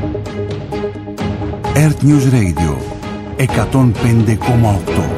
Earth News Radio 105,8.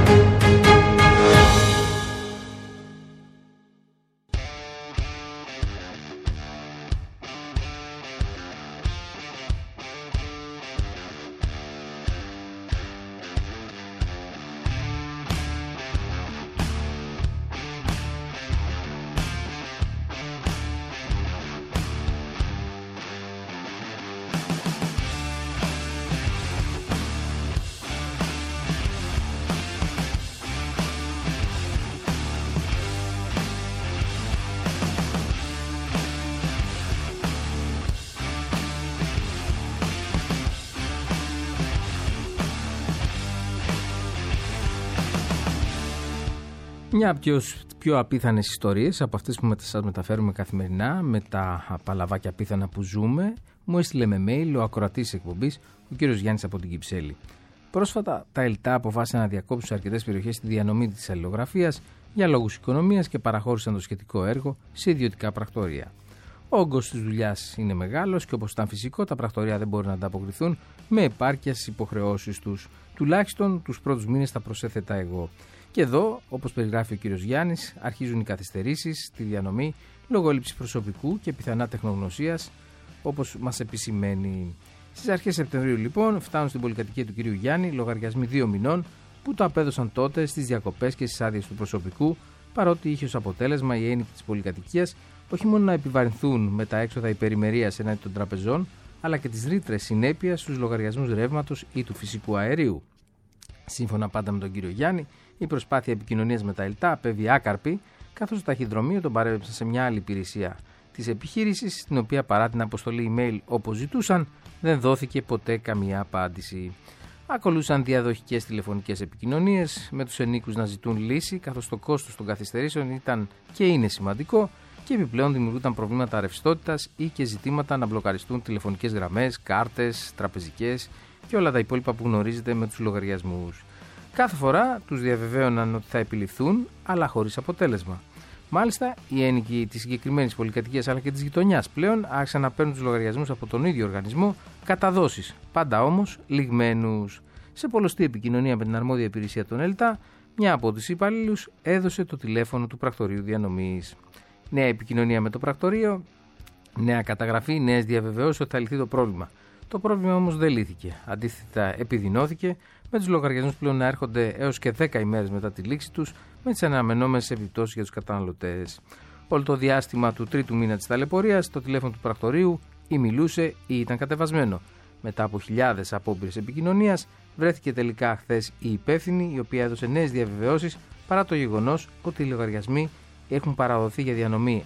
Μια από τις πιο απίθανες ιστορίες από αυτές που σας μεταφέρουμε καθημερινά, με τα παλαβάκια απίθανα που ζούμε, μου έστειλε με mail ο ακροατής της εκπομπής, ο κύριος Γιάννης από την Κυψέλη. Πρόσφατα, τα ΕΛΤΑ αποφάσισαν να διακόψουν σε αρκετές περιοχές τη διανομή της αλληλογραφίας για λόγους οικονομίας και παραχώρησαν το σχετικό έργο σε ιδιωτικά πρακτορεία. Ο όγκος της δουλειάς είναι μεγάλος και όπως ήταν φυσικό, τα πρακτορεία δεν μπορούν να ανταποκριθούν με επάρκεια στις υποχρεώσεις τους. Τουλάχιστον τους πρώτους μήνες θα προσέθετα εγώ. Και εδώ, όπως περιγράφει ο κύριος Γιάννης, αρχίζουν οι καθυστερήσεις στη διανομή λόγω έλλειψης προσωπικού και πιθανά τεχνογνωσίας, όπως μας επισημαίνει. Στις αρχές Σεπτεμβρίου, λοιπόν, φτάνουν στην πολυκατοικία του κυρίου Γιάννη λογαριασμοί 2 μηνών που το απέδωσαν τότε στις διακοπές και στις άδειες του προσωπικού, παρότι είχε ως αποτέλεσμα οι ένοικοι της πολυκατοικίας όχι μόνο να επιβαρυνθούν με τα έξοδα υπερημερίας εναντί των τραπεζών, αλλά και τις ρήτρες συνέπειας στους λογαριασμούς ρεύματος ή του φυσικού αερίου. Σύμφωνα πάντα με τον κύριο Γιάννη, η προσπάθεια επικοινωνίας με τα ΕΛΤΑ απέβη άκαρπη, καθώς το ταχυδρομείο τον παρέπεψε σε μια άλλη υπηρεσία της επιχείρησης, στην οποία παρά την αποστολή email όπως ζητούσαν, δεν δόθηκε ποτέ καμία απάντηση. Ακολούθησαν διαδοχικές τηλεφωνικές επικοινωνίες, με τους ενίκους να ζητούν λύση, καθώς το κόστος των καθυστερήσεων ήταν και είναι σημαντικό και επιπλέον δημιουργούνταν προβλήματα ρευστότητας ή και ζητήματα να μπλοκαριστούν τηλεφωνικές γραμμές, κάρτες, τραπεζικές και όλα τα υπόλοιπα που γνωρίζετε με τους λογαριασμούς. Κάθε φορά τους διαβεβαίωναν ότι θα επιληθούν, αλλά χωρίς αποτέλεσμα. Μάλιστα, οι ένοικοι της συγκεκριμένης πολυκατοικίας αλλά και της γειτονιάς πλέον άρχισαν να παίρνουν τους λογαριασμούς από τον ίδιο οργανισμό κατά δόσεις, πάντα όμως λιγμένους. Σε πολλωστή επικοινωνία με την αρμόδια υπηρεσία των ΕΛΤΑ, μια από τους υπαλλήλους έδωσε το τηλέφωνο του πρακτορείου διανομής. Νέα επικοινωνία με το πρακτορείο, νέα καταγραφή, νέες διαβεβαιώσεις ότι θα λυθεί το πρόβλημα. Το πρόβλημα όμως δεν λύθηκε. Αντίθετα, επιδεινώθηκε, με τους λογαριασμούς πλέον να έρχονται έως και 10 ημέρες μετά τη λήξη τους, με τις αναμενόμενες επιπτώσεις για τους καταναλωτές. Όλο το διάστημα του τρίτου μήνα της ταλαιπωρίας, το τηλέφωνο του πρακτορείου ή μιλούσε ή ήταν κατεβασμένο. Μετά από χιλιάδες απόπειρες επικοινωνίας, βρέθηκε τελικά χθες η υπεύθυνη, η οποία έδωσε νέες διαβεβαιώσεις παρά το γεγονός ότι οι λογαριασμοί έχουν παραδοθεί για διανομή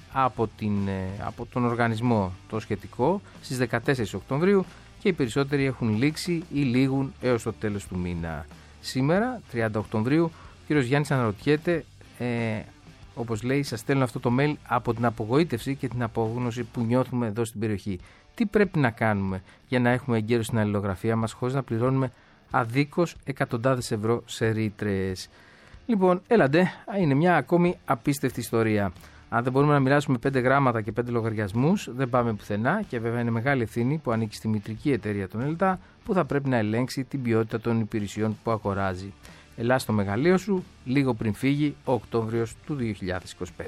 από τον οργανισμό το σχετικό στις 14 Οκτωβρίου και οι περισσότεροι έχουν λήξει ή λήγουν έως το τέλος του μήνα. Σήμερα, 30 Οκτωβρίου, ο κ. Γιάννης αναρωτιέται, όπως λέει, σας στέλνω αυτό το mail από την απογοήτευση και την απόγνωση που νιώθουμε εδώ στην περιοχή. Τι πρέπει να κάνουμε για να έχουμε εγκαίρωση στην αλληλογραφία μας χωρίς να πληρώνουμε αδίκως εκατοντάδες ευρώ σε ρήτρες? Λοιπόν, έλαντε, είναι μια ακόμη απίστευτη ιστορία. Αν δεν μπορούμε να μοιράσουμε 5 γράμματα και 5 λογαριασμούς, δεν πάμε πουθενά και βέβαια είναι μεγάλη ευθύνη που ανήκει στη μητρική εταιρεία των ΕΛΤΑ που θα πρέπει να ελέγξει την ποιότητα των υπηρεσιών που αγοράζει. Ελά στο μεγαλείο σου, λίγο πριν φύγει ο Οκτώβριος του 2025.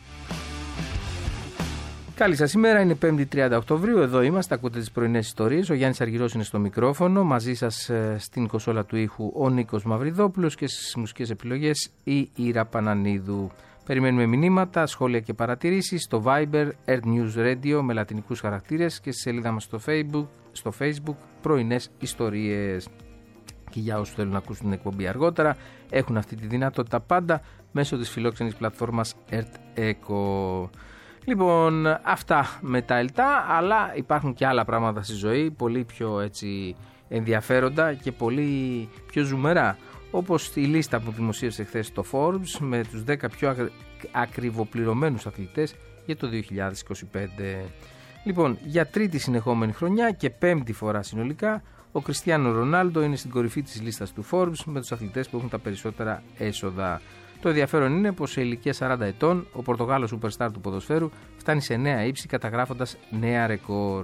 Καλή σας ημέρα, είναι 5η 30 Οκτωβρίου, εδώ είμαστε, ακούτε τις πρωινές ιστορίες. Ο Γιάννης Αργυρός είναι στο μικρόφωνο, μαζί σας στην κονσόλα του ήχου ο Νίκος Μαυριδόπουλος και στις μουσικές επιλογές η Ήρα Πανανίδου. Περιμένουμε μηνύματα, σχόλια και παρατηρήσεις στο Viber, Earth News Radio με λατινικούς χαρακτήρες και στη σελίδα μας στο Facebook πρωινές ιστορίες. Και για όσους θέλουν να ακούσουν την εκπομπή αργότερα, έχουν αυτή τη δυνατότητα πάντα μέσω της φιλόξενης πλατφόρμας Earth Echo. Λοιπόν, αυτά με τα ΕΛΤΑ, αλλά υπάρχουν και άλλα πράγματα στη ζωή, πολύ πιο έτσι ενδιαφέροντα και πολύ πιο ζουμερά. Όπως η λίστα που δημοσίευσε χθες το Forbes με τους 10 πιο ακριβοπληρωμένους αθλητές για το 2025. Λοιπόν, για τρίτη συνεχόμενη χρονιά και πέμπτη φορά συνολικά, ο Κριστιάνο Ρονάλντο είναι στην κορυφή της λίστας του Forbes με τους αθλητές που έχουν τα περισσότερα έσοδα. Το ενδιαφέρον είναι πως σε ηλικία 40 ετών ο Πορτογάλος superstar του ποδοσφαίρου φτάνει σε νέα ύψη καταγράφοντας νέα ρεκόρ.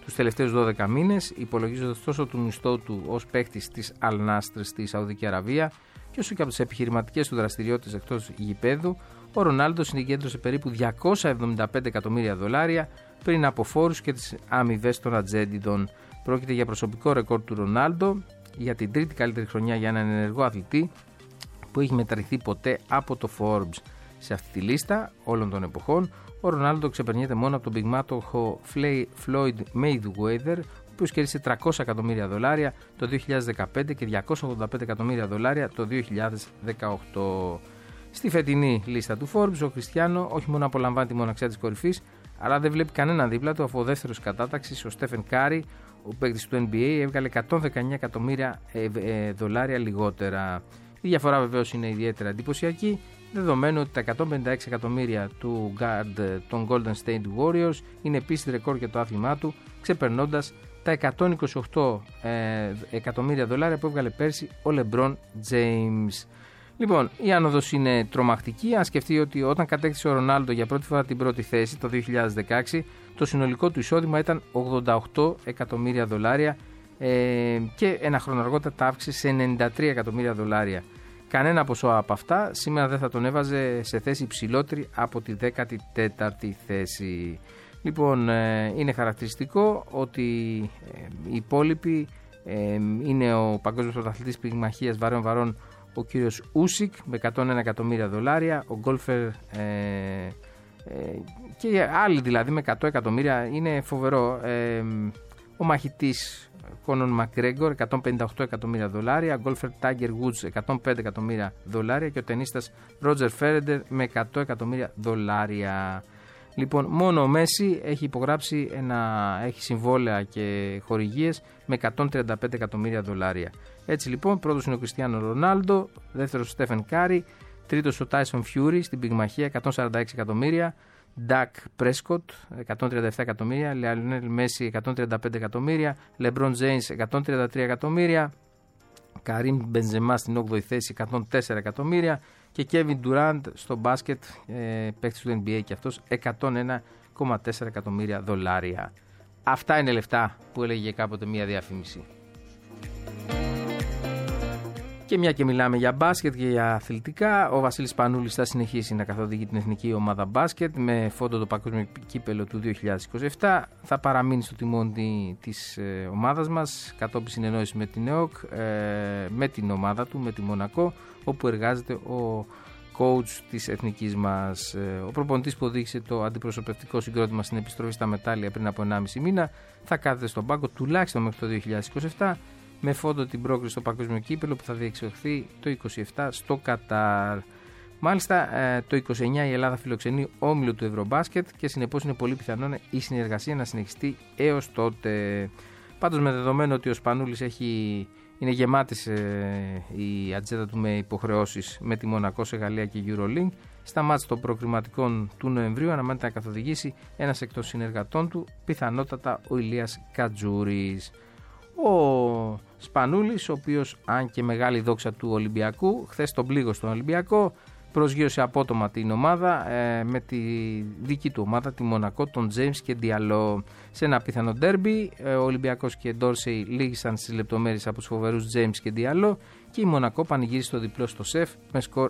τους τελευταίους 12 μήνες, υπολογίζοντας τόσο του μισθό του ως παίκτης της Al Nassr στη Σαουδική Αραβία και όσο και από τις επιχειρηματικές του δραστηριότητες εκτός γηπέδου, ο Ρονάλντο συγκέντρωσε περίπου $275 εκατομμύρια πριν από φόρους και τις αμοιβές των ατζέντιδων. Πρόκειται για προσωπικό ρεκόρ του Ρονάλντο για την τρίτη καλύτερη χρονιά για έναν ενεργό αθλητή που έχει μετρηθεί ποτέ από το Forbes. Σε αυτή τη λίστα όλων των εποχών, ο Ρονάλντο ξεπερνιέται μόνο από τον πυγμάτοχο Floyd Mayweather, ο οποίος κέρδισε $300 εκατομμύρια το 2015 και $285 εκατομμύρια το 2018. Στη φετινή λίστα του Forbes, ο Κριστιάνο όχι μόνο απολαμβάνει τη μοναξιά της κορυφής, αλλά δεν βλέπει κανέναν δίπλα του, αφού ο δεύτερος κατάταξης, ο Στέφεν Κάρι, ο παίκτης του NBA, έβγαλε $119 εκατομμύρια λιγότερα. Η διαφορά βεβαίως είναι ιδιαίτερα εντυπωσιακή, δεδομένου ότι τα $156 εκατομμύρια του guard των Golden State Warriors είναι επίσης ρεκόρ για το άθλημά του, ξεπερνώντας τα $128 εκατομμύρια που έβγαλε πέρσι ο LeBron James. Λοιπόν, η άνοδος είναι τρομακτική. Αν σκεφτεί ότι όταν κατέκτησε ο Ρονάλντο για πρώτη φορά την πρώτη θέση το 2016, το συνολικό του εισόδημα ήταν $88 εκατομμύρια και ένα χρόνο αργότερα τα αύξησε σε $93 εκατομμύρια. Κανένα ποσό από αυτά σήμερα δεν θα τον έβαζε σε θέση υψηλότερη από τη 14η θέση. Λοιπόν, είναι χαρακτηριστικό ότι οι υπόλοιποι είναι ο παγκόσμιος πρωταθλητής πυγμαχίας βαρών ο κύριος Ούσικ με $101 εκατομμύρια, ο γκόλφερ και άλλοι δηλαδή με $100 εκατομμύρια. Είναι φοβερό. Ο μαχητής Κόνον Μακγκρέγκορ $158 εκατομμύρια, ο γκόλφερ Τάιγκερ Γουτς $105 εκατομμύρια και ο τενίστας Ρότζερ Φέρεντερ με $100 εκατομμύρια. Λοιπόν, μόνο ο Μέση έχει υπογράψει έχει συμβόλαια και χορηγίες με $135 εκατομμύρια. Έτσι λοιπόν, πρώτος είναι ο Κριστιάνο Ρονάλντο, δεύτερος ο Στέφεν Κάρι, τρίτος ο Τάισον Φιούρι στην πυγμαχία $146 εκατομμύρια, Ντακ Πρέσκοτ $137 εκατομμύρια, Λεονέλ Μέση $135 εκατομμύρια, Λεμπρόν Τζέιμς $133 εκατομμύρια, Καρίμ Μπενζεμά στην 8η θέση $104 εκατομμύρια και Κέβιν Ντουράντ στο μπάσκετ, παίκτης του NBA και αυτός $101,4 εκατομμύρια. Αυτά είναι λεφτά που έλεγε κάποτε μια διαφήμιση. Και μια και μιλάμε για μπάσκετ και για αθλητικά, ο Βασίλης Πανούλης θα συνεχίσει να καθοδηγεί την εθνική ομάδα μπάσκετ με φόντο το παγκόσμιο κύπελο του 2027. Θα παραμείνει στο τιμόνι της ομάδας μας κατόπιν συνεννόηση με την ΕΟΚ, με την ομάδα του, με τη Μονακό, όπου εργάζεται ο coach της εθνικής μας. Ο προπονητής που οδήγησε το αντιπροσωπευτικό συγκρότημα στην επιστροφή στα μετάλλια πριν από 1,5 μήνα θα κάθεται στον πάγκο τουλάχιστον μέχρι το 2027, με φόντο την πρόκριση στο παγκόσμιο κύπελο που θα διεξαχθεί το 27 στο Κατάρ. Μάλιστα το 29 η Ελλάδα φιλοξενεί όμιλο του Ευρωμπάσκετ και συνεπώς είναι πολύ πιθανό η συνεργασία να συνεχιστεί έως τότε. Πάντως, με δεδομένο ότι ο Σπανούλης είναι γεμάτης η ατζέντα του με υποχρεώσεις με τη Μονακό σε Γαλλία και EuroLink, στα μάτς των προκριματικών του Νοεμβρίου αναμένεται να καθοδηγήσει ένας εκ των συνεργατών του, πιθανότατα ο Ηλίας Κατζούρης. Ο Σπανούλης, ο οποίος αν και μεγάλη δόξα του Ολυμπιακού, χθες τον πλήγο στον Ολυμπιακό, προσγείωσε απότομα την ομάδα με τη δική του ομάδα, τη Μονακό, τον James και Diallo. Σε ένα πιθανό ντέρμπι, ο Ολυμπιακός και Ντόρσεϊ λύγησαν στις λεπτομέρειες από τους φοβερούς James και Diallo και η Μονακό πανηγύρισε το διπλό στο ΣΕΦ με σκορ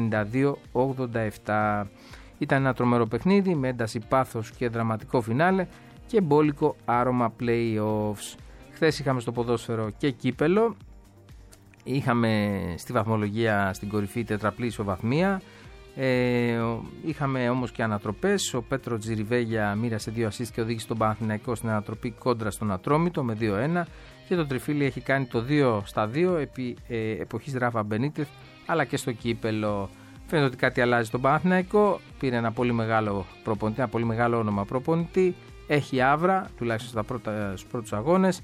92-87. Ήταν ένα τρομερό παιχνίδι με ένταση, πάθος και δραματικό φινάλε και μπόλικο άρωμα play-offs. Χθες είχαμε στο ποδόσφαιρο και κύπελο. Είχαμε στη βαθμολογία στην κορυφή τετραπλή ισοβαθμία. Είχαμε όμως και ανατροπές. Ο Πέτρο Τζιριβέγια μοίρασε 2 assist και οδήγησε τον Παναθηναϊκό στην ανατροπή κόντρα στον Ατρόμητο με 2-1. Και το Τριφύλι έχει κάνει το 2-2 επί εποχής Ράφα Μπενίτεθ, αλλά και στο κύπελο. Φαίνεται ότι κάτι αλλάζει στον Παναθηναϊκό. Πήρε ένα πολύ μεγάλο προπονητή, ένα πολύ μεγάλο όνομα προπονητή. Έχει άβρα, τουλάχιστον στους πρώτους αγώνες.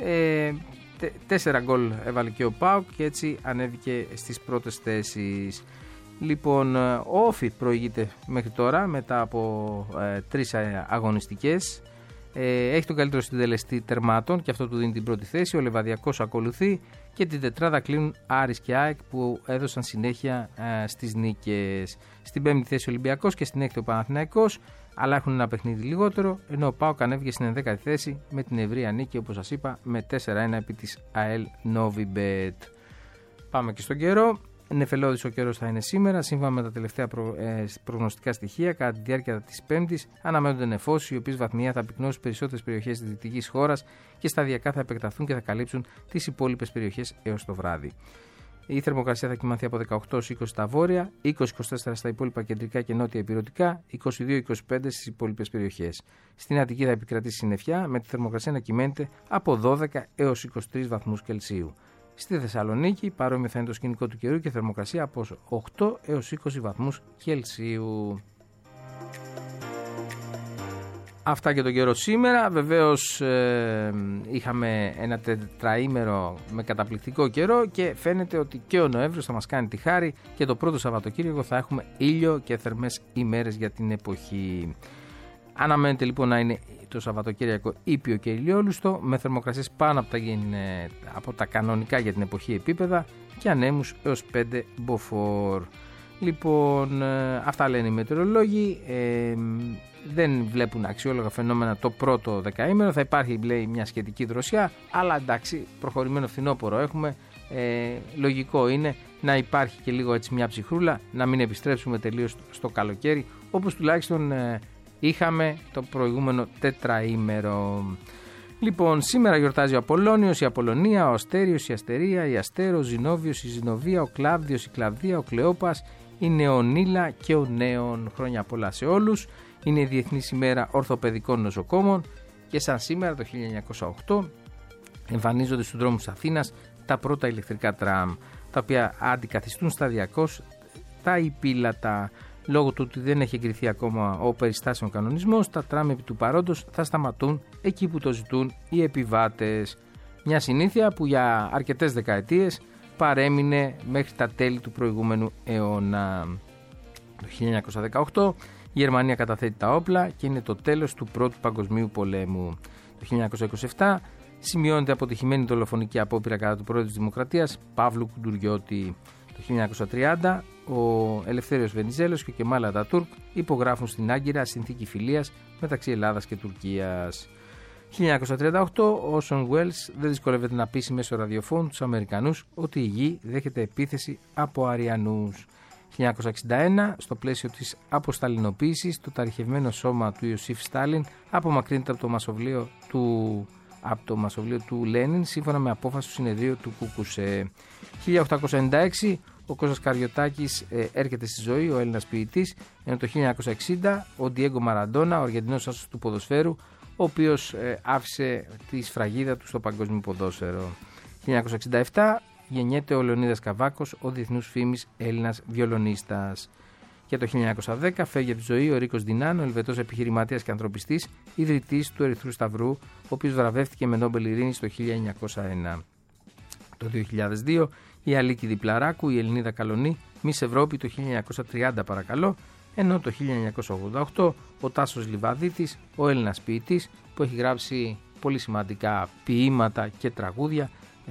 4 γκολ έβαλε και ο ΠΑΟΚ και έτσι ανέβηκε στις πρώτες θέσεις. Λοιπόν, ο Όφι προηγείται μέχρι τώρα μετά από 3 αγωνιστικές. Έχει τον καλύτερο συντελεστή τερμάτων και αυτό του δίνει την πρώτη θέση. Ο Λεβαδιακός ακολουθεί και την τετράδα κλείνουν Άρης και ΑΕΚ που έδωσαν συνέχεια στις νίκες. Στην 5η θέση ο Ολυμπιακός και στην 6η ο Παναθηναϊκός. αλλά έχουν ένα παιχνίδι λιγότερο, ενώ ο ΠΑΟΚ ανέβηκε στην 11η θέση με την ευρεία νίκη, όπως σας είπα, με 4-1 επί της ΑΕΛ Novibet. Πάμε και στον καιρό. Νεφελώδης ο καιρός θα είναι σήμερα. Σύμφωνα με τα τελευταία προγνωστικά στοιχεία, κατά τη διάρκεια της Πέμπτης αναμένονται νεφώσεις, οι οποίες βαθμιαία θα πυκνώσουν περισσότερες περιοχές της δυτικής χώρας και σταδιακά θα επεκταθούν και θα καλύψουν τις υπόλοιπες περιοχές έως το βράδυ. Η θερμοκρασία θα κυμανθεί από 18-20 στα βόρεια, 20-24 στα υπόλοιπα κεντρικά και νότια ηπειρωτικά, 22-25 στις υπόλοιπες περιοχές. Στην Αττική θα επικρατήσει συννεφιά, με τη θερμοκρασία να κυμαίνεται από 12 έως 23 βαθμούς Κελσίου. Στη Θεσσαλονίκη παρόμοιο θα είναι το σκηνικό του καιρού και θερμοκρασία από 8 έως 20 βαθμούς Κελσίου. Αυτά και τον καιρό σήμερα. Βεβαίως είχαμε ένα τετραήμερο με καταπληκτικό καιρό και φαίνεται ότι και ο Νοέμβριος θα μας κάνει τη χάρη και το πρώτο Σαββατοκύριακο θα έχουμε ήλιο και θερμές ημέρες για την εποχή. Αναμένεται λοιπόν να είναι το Σαββατοκύριακο ήπιο και ηλιόλουστο, με θερμοκρασίες πάνω από τα κανονικά για την εποχή επίπεδα και ανέμους έως 5 μποφόρ. Λοιπόν, αυτά λένε οι μετεωρολόγοι. Δεν βλέπουν αξιόλογα φαινόμενα το πρώτο δεκαήμερο. Θα υπάρχει, λέει, μια σχετική δροσιά, αλλά εντάξει, προχωρημένο φθινόπωρο έχουμε. Λογικό είναι να υπάρχει και λίγο έτσι μια ψυχρούλα, να μην επιστρέψουμε τελείως στο καλοκαίρι, όπως τουλάχιστον είχαμε το προηγούμενο τετραήμερο. Λοιπόν, σήμερα γιορτάζει ο Απολλώνιος, η Απολλωνία, ο Αστέριος, η Αστερία, η Αστέρο, ο Ζηνόβιος, η Ζηνοβία, ο Κλάβδιος, η Κλαβδία, ο Κλεόπας, η Νεονίλα και ο Νέων. Χρόνια πολλά σε όλους. Είναι η Διεθνής ημέρα ορθοπαιδικών νοσοκόμων και σαν σήμερα το 1908 εμφανίζονται στους δρόμους της Αθήνας τα πρώτα ηλεκτρικά τραμ, τα οποία αντικαθιστούν σταδιακώς τα υπήλατα. Λόγω του ότι δεν έχει εγκριθεί ακόμα ο περιστάσεων κανονισμός, τα τραμ επί του παρόντος θα σταματούν εκεί που το ζητούν οι επιβάτες. Μια συνήθεια που για αρκετές δεκαετίες παρέμεινε μέχρι τα τέλη του προηγούμενου αιώνα. Το 1918 η Γερμανία καταθέτει τα όπλα και είναι το τέλος του Πρώτου Παγκοσμίου Πολέμου. Το 1927 σημειώνεται αποτυχημένη δολοφονική απόπειρα κατά του πρόεδρου της Δημοκρατίας Παύλου Κουντουριώτη. Το 1930 ο Ελευθέριος Βενιζέλος και ο Κεμάλ Ατατούρκ υπογράφουν στην Άγκυρα συνθήκη φιλίας μεταξύ Ελλάδας και Τουρκίας. 1938 ο Όρσον Welles δεν δυσκολεύεται να πείσει μέσω ραδιοφώνου τους Αμερικανούς ότι η γη δέχεται επίθεση από Αριανούς. 1961, στο πλαίσιο της αποσταλινοποίησης, το ταρυχευμένο σώμα του Ιωσήφ Στάλιν απομακρύνεται από το μασοβλείο του Λένιν σύμφωνα με απόφαση του συνεδρίου του Κουκουσέ. 1896 ο Κώστας Καριωτάκης έρχεται στη ζωή, ο Έλληνας ποιητής, ενώ το 1960 ο Ντιέγκο Μαραντόνα, ο Αργεντινός άσος του ποδοσφαίρου, ο οποίος άφησε τη σφραγίδα του στο παγκόσμιο ποδόσφαιρο. 1967 γεννιέται ο Λεωνίδας Καβάκος, ο διεθνούς φήμης Έλληνας βιολονίστας. Και το 1910 φεύγει από τη ζωή ο Ρίκος Ντινάν, ο Ελβετός επιχειρηματίας και ανθρωπιστής, ιδρυτής του Ερυθρού Σταυρού, ο οποίος βραβεύτηκε με Νόμπελ Ειρήνης το 1901. Το 2002 η Αλίκη Διπλαράκου, η Ελληνίδα Καλονή, Μις Ευρώπη το 1930 παρακαλώ, ενώ το 1988 ο Τάσος Λιβαδίτης, ο Έλληνας ποιητής που έχει γράψει πολύ σημαντικά ποίηματα και τραγούδια,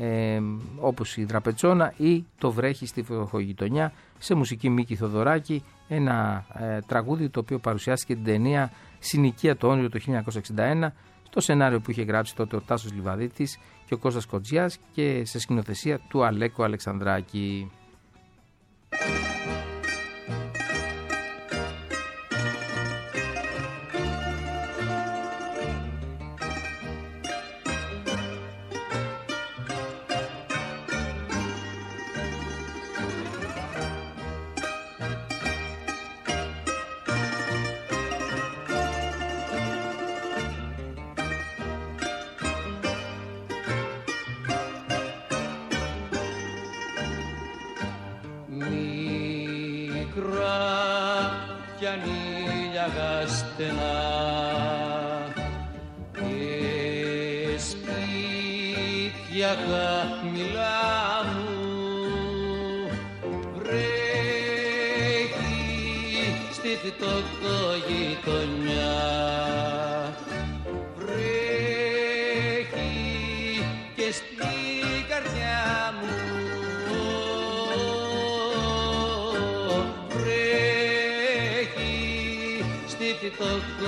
όπως η Δραπετσόνα ή το Βρέχει στη Φτωχογειτονιά, σε μουσική Μίκη Θοδωράκη, ένα τραγούδι το οποίο παρουσιάστηκε την ταινία Συνοικία το όνειρο το 1961, στο σενάριο που είχε γράψει τότε ο Τάσος Λιβαδίτης και ο Κώστας Κοτζιάς και σε σκηνοθεσία του Αλέκο Αλεξανδράκη. Το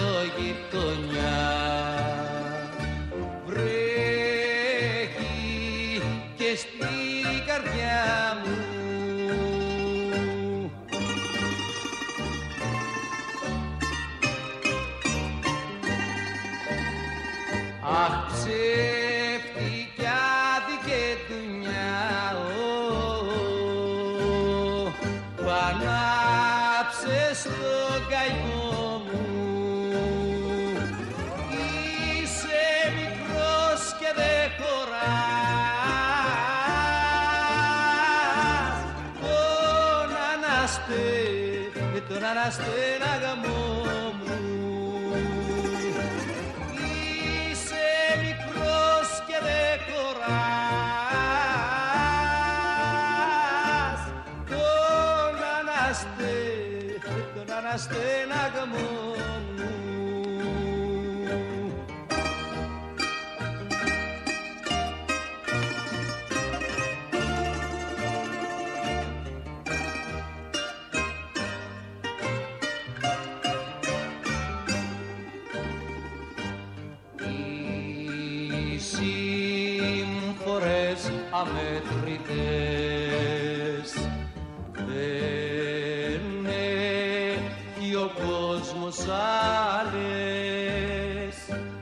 Αχ, ψεύτικια δικαιτουνιά, πανάψες τον καημό μου. Είσαι μικρός και δεν χωράς τον αναστέναγαμό μου. Είσαι μικρός και δεν χωράς τον αναστέναγαμό μου. Σύμφορες αμέτρητες δεν έχει ο κόσμος άλλες.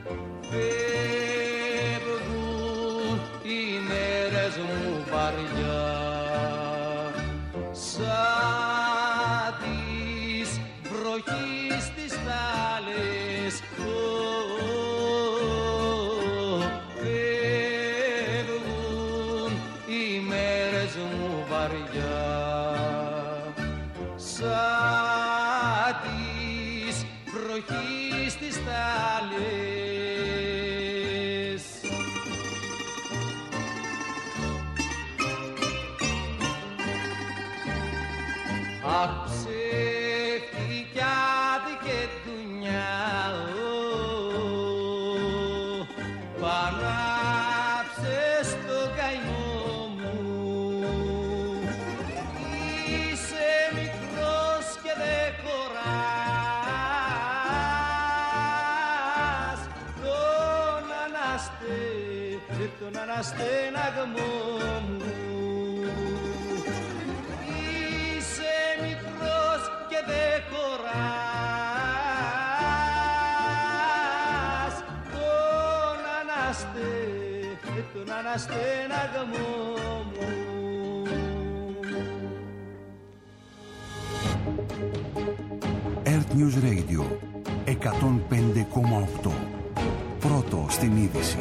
Φεύγουν οι μέρες μου βαριά σαν της βροχής τις τάλες. Σαν της βροχής τις τάλες. Αχ, ψεύτικια δικαιτουνιά, πανάψες τον καημό μου. Είσαι μικρός και δεν χωράς τον αναστέναγαμό μου. Είσαι μικρός και δεν χωράς τον αναστέναγαμό μου. Earth News Radio 105,8. Πρώτο στην είδηση.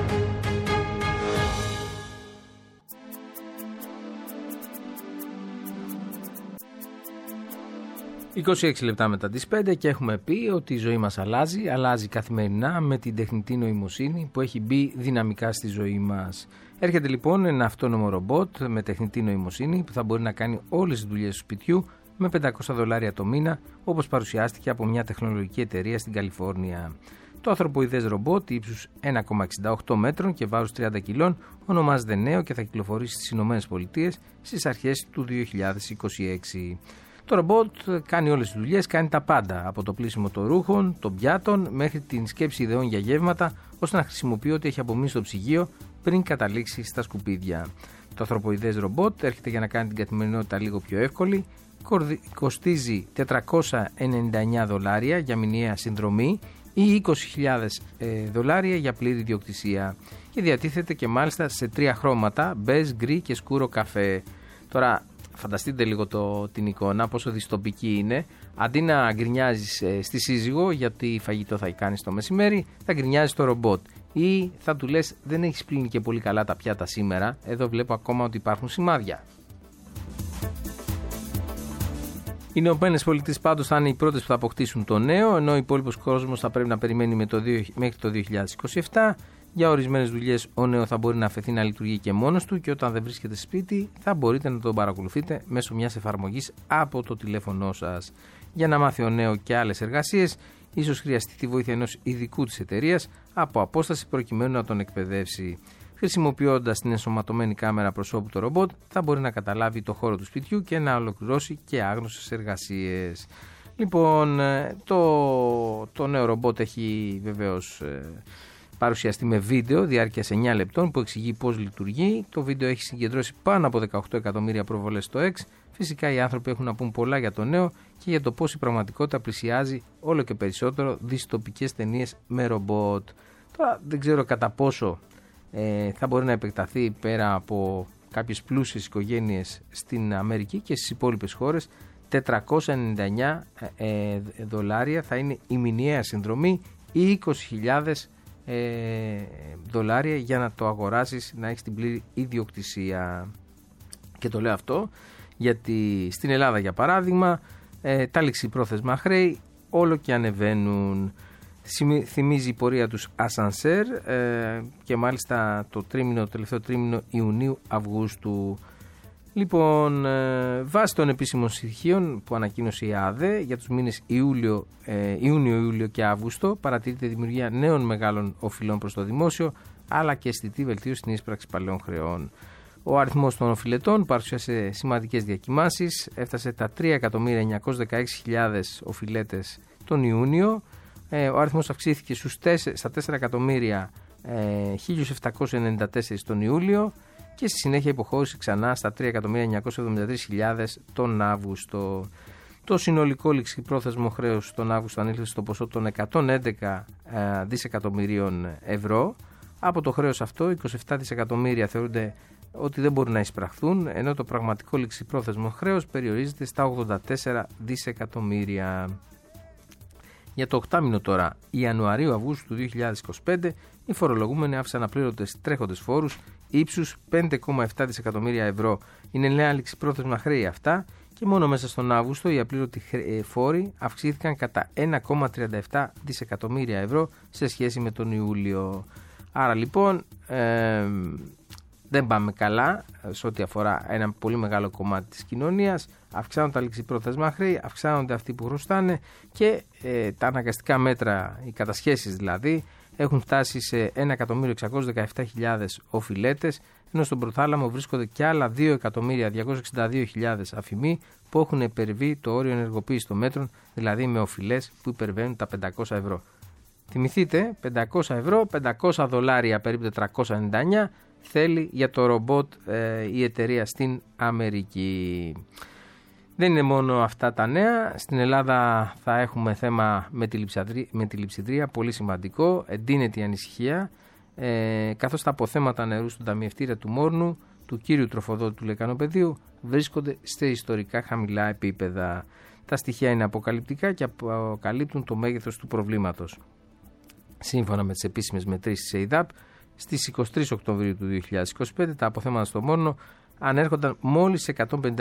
26 λεπτά μετά τις 5 και έχουμε πει ότι η ζωή μας αλλάζει καθημερινά με την τεχνητή νοημοσύνη που έχει μπει δυναμικά στη ζωή μας. Έρχεται λοιπόν ένα αυτόνομο ρομπότ με τεχνητή νοημοσύνη που θα μπορεί να κάνει όλες τις δουλειές του σπιτιού με $500 το μήνα, όπως παρουσιάστηκε από μια τεχνολογική εταιρεία στην Καλιφόρνια. Το ανθρωποειδές ρομπότ ύψους 1,68 μέτρων και βάρους 30 κιλών ονομάζεται νέο και θα κυκλοφορήσει στις ΗΠΑ στις αρχές του 2026. Το ρομπότ κάνει όλες τις δουλειές, κάνει τα πάντα, από το πλύσιμο των ρούχων, των πιάτων, μέχρι την σκέψη ιδεών για γεύματα, ώστε να χρησιμοποιεί ό,τι έχει απομείνει στο ψυγείο πριν καταλήξει στα σκουπίδια. Το ανθρωποειδές ρομπότ έρχεται για να κάνει την καθημερινότητα λίγο πιο εύκολη, κοστίζει $499 για μηνιαία συνδρομή ή $20,000 για πλήρη ιδιοκτησία και διατίθεται και μάλιστα σε 3 χρώματα, μπέζ, γκρι και σκούρο καφέ. Τώρα φανταστείτε λίγο την εικόνα, πόσο δυστοπική είναι. Αντί να γκρινιάζεις στη σύζυγο γιατί φαγητό θα κάνεις το μεσημέρι, θα γκρινιάζεις το ρομπότ. Ή θα του λες δεν έχεις πλύνει και πολύ καλά τα πιάτα σήμερα, εδώ βλέπω ακόμα ότι υπάρχουν σημάδια. Οι Ηνωμένες Πολιτείες πάντως θα είναι οι πρώτες που θα αποκτήσουν το νέο, ενώ ο υπόλοιπος κόσμος θα πρέπει να περιμένει μέχρι το 2027. Για ορισμένες δουλειές ο νέο θα μπορεί να αφαιθεί να λειτουργεί και μόνος του και όταν δεν βρίσκεται σπίτι θα μπορείτε να τον παρακολουθείτε μέσω μιας εφαρμογής από το τηλέφωνό σας. Για να μάθει ο νέο και άλλες εργασίες, ίσως χρειαστεί τη βοήθεια ενός ειδικού της εταιρείας από απόσταση προκειμένου να τον εκπαιδεύσει. Χρησιμοποιώντας την ενσωματωμένη κάμερα προσώπου το ρομπότ, θα μπορεί να καταλάβει το χώρο του σπιτιού και να ολοκληρώσει και άγνωστες εργασίες. Λοιπόν, το νέο ρομπότ έχει βεβαίως παρουσιαστεί με βίντεο διάρκειας 9 λεπτών που εξηγεί πώς λειτουργεί. Το βίντεο έχει συγκεντρώσει πάνω από 18 εκατομμύρια προβολές στο X. Φυσικά οι άνθρωποι έχουν να πούν πολλά για το νέο και για το πώς η πραγματικότητα πλησιάζει όλο και περισσότερο δυστοπικές ταινίες με ρομπότ. Τώρα δεν ξέρω κατά πόσο θα μπορεί να επεκταθεί πέρα από κάποιες πλούσιες οικογένειες στην Αμερική και στις υπόλοιπες χώρες. $499 θα είναι η μηνιαία συνδρομή ή $20,000 για να το αγοράσεις, να έχεις την πλήρη ιδιοκτησία. Και το λέω αυτό γιατί στην Ελλάδα, για παράδειγμα, τα ληξιπρόθεσμα χρέη όλο και ανεβαίνουν. Θυμίζει η πορεία τους ασανσέρ και μάλιστα το τελευταίο τρίμηνο Ιουνίου-Αυγούστου. Λοιπόν, βάσει των επίσημων στοιχείων που ανακοίνωσε η ΑΔΕ για τους μήνες Ιούνιο, Ιούλιο και Αύγουστο, παρατηρείται δημιουργία νέων μεγάλων οφειλών προς το δημόσιο, αλλά και αισθητή βελτίωση στην ίσπραξη παλαιών χρεών. Ο αριθμός των οφειλετών παρουσίασε σημαντικές διακυμάνσεις, έφτασε τα 3.916.000 οφειλέτες τον Ιούνιο. Ο αριθμός αυξήθηκε στα 4.107.94 τον Ιούλιο και στη συνέχεια υποχώρησε ξανά στα 3.973.000 τον Αύγουστο. Το συνολικό ληξιπρόθεσμο χρέος τον Αύγουστο ανήλθε στο ποσό των 111 δισεκατομμυρίων ευρώ. Από το χρέος αυτό, 27 δισεκατομμύρια θεωρούνται ότι δεν μπορούν να εισπραχθούν, ενώ το πραγματικό ληξιπρόθεσμο χρέος περιορίζεται στα 84 δισεκατομμύρια. Για το οκτάμηνο τώρα, Ιανουαρίου-Αυγούστου του 2025, οι φορολογούμενοι άφησαν απλήρωτες τρέχοντες φόρους ύψους 5,7 δισεκατομμύρια ευρώ. Είναι νέα ληξιπρόθεσμα χρέη αυτά και μόνο μέσα στον Αύγουστο οι απλήρωτοι φόροι αυξήθηκαν κατά 1,37 δισεκατομμύρια ευρώ σε σχέση με τον Ιούλιο. Άρα λοιπόν δεν πάμε καλά σε ό,τι αφορά ένα πολύ μεγάλο κομμάτι της κοινωνίας. Αυξάνονται τα ληξιπρόθεσμα χρέη, αυξάνονται αυτοί που χρωστάνε και τα αναγκαστικά μέτρα, οι κατασχέσεις δηλαδή, έχουν φτάσει σε 1.617.000 οφειλέτες, ενώ στον προθάλαμο βρίσκονται και άλλα 2.262.000 αφημοί που έχουν υπερβεί το όριο ενεργοποίησης των μέτρων, δηλαδή με οφειλές που υπερβαίνουν τα 500 ευρώ. Θυμηθείτε, 500 ευρώ, $500 περίπου 499 θέλει για το ρομπότ η εταιρεία στην Αμερική. Δεν είναι μόνο αυτά τα νέα. Στην Ελλάδα θα έχουμε θέμα με τη λειψιδρία, πολύ σημαντικό. Εντείνεται η ανησυχία, καθώς τα αποθέματα νερού στον ταμιευτήρα του Μόρνου, του κύριου τροφοδότη του Λεκανοπεδίου, βρίσκονται σε ιστορικά χαμηλά επίπεδα. Τα στοιχεία είναι αποκαλυπτικά και αποκαλύπτουν το μέγεθος του προβλήματος. Σύμφωνα με τις επίσημες μετρήσεις της ΕΙΔΑΠ, στις 23 Οκτωβρίου του 2025 τα αποθέματα στο Μόρνο ανέρχονταν μόλις σε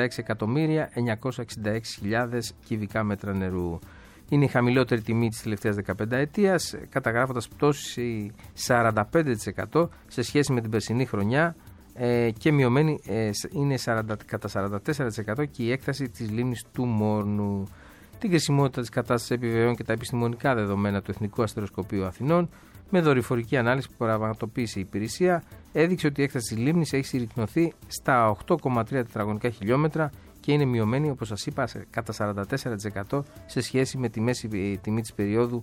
156.966.000 κυβικά μέτρα νερού. Είναι η χαμηλότερη τιμή της τελευταίας 15 ετίας, καταγράφοντας πτώση 45% σε σχέση με την περσινή χρονιά και μειωμένη είναι κατά 44% και η έκταση της λίμνης του Μόρνου. Την κρισιμότητα της κατάστασης επιβεβαιώνουν και τα επιστημονικά δεδομένα του Εθνικού Αστεροσκοπείου Αθηνών. Με δορυφορική ανάλυση που πραγματοποίησε η υπηρεσία, έδειξε ότι η έκταση της λίμνης έχει συρρυκνωθεί στα 8,3 τετραγωνικά χιλιόμετρα και είναι μειωμένη, όπως σας είπα, κατά 44% σε σχέση με τη μέση τιμή της περίοδου